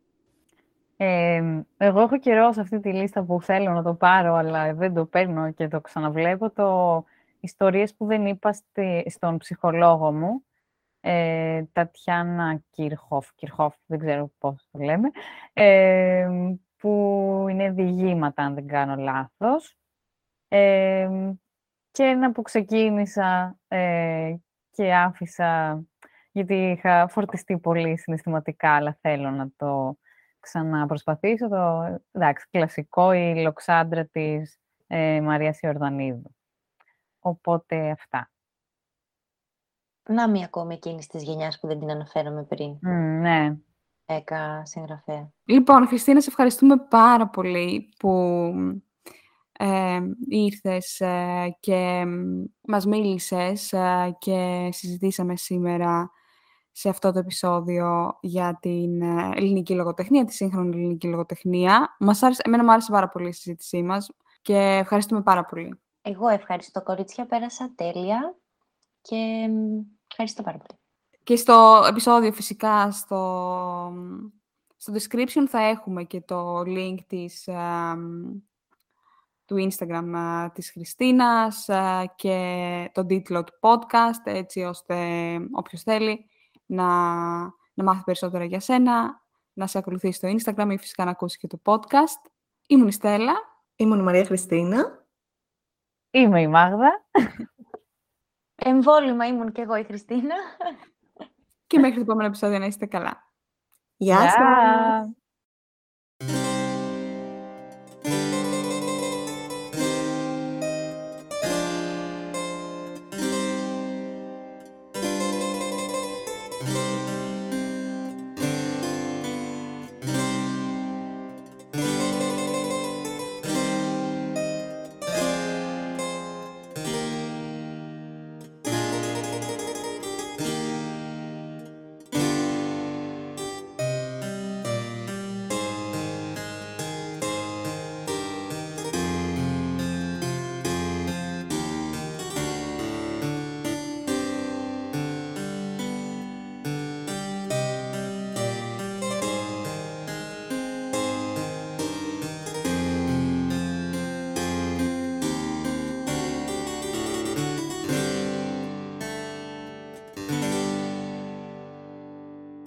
Ε, εγώ έχω καιρό σε αυτή τη λίστα που θέλω να το πάρω, αλλά δεν το παίρνω και το ξαναβλέπω, το «Ιστορίες που δεν είπα» στη, στον ψυχολόγο μου, ε, Τατιάνα Κυρχόφ, Κυρχόφ, δεν ξέρω πώς το λέμε, ε, που είναι διηγήματα, αν δεν κάνω λάθος. Ε, και ένα που ξεκίνησα ε, και άφησα, γιατί είχα φορτιστεί πολύ συναισθηματικά, αλλά θέλω να το ξαναπροσπαθήσω. Το, εντάξει, κλασικό, η Λοξάντρα της ε, Μαρίας Ιορδανίδου. Οπότε αυτά. Να μία ακόμη εκείνης της γενιάς που δεν την αναφέραμε πριν. Mm, ναι. Έκα συγγραφέα. Λοιπόν, Χριστίνα, σε ευχαριστούμε πάρα πολύ που ε, ήρθες ε, και μας μίλησες ε, και συζητήσαμε σήμερα σε αυτό το επεισόδιο για την ε, ελληνική λογοτεχνία, τη σύγχρονη ελληνική λογοτεχνία. Μας άρεσε, εμένα μου άρεσε πάρα πολύ η συζήτησή μας και ευχαριστούμε πάρα πολύ. Εγώ ευχαριστώ, κορίτσια, πέρασα τέλεια και ευχαριστώ πάρα πολύ. Και στο επεισόδιο φυσικά στο, στο description θα έχουμε και το link της, ε, του Instagram ε, της Χριστίνας ε, και τον τίτλο του podcast, έτσι ώστε όποιος θέλει να, να μάθει περισσότερα για σένα, να σε ακολουθήσει στο Instagram ή φυσικά να ακούσει και το podcast. Ήμουν η Στέλλα. Ήμουν η Μαρία Χριστίνα. Είμαι η Μάγδα. Εμβόλυμα ήμουν και εγώ η Χριστίνα. Και μέχρι το επόμενο επεισόδιο να είστε καλά. Γεια σας!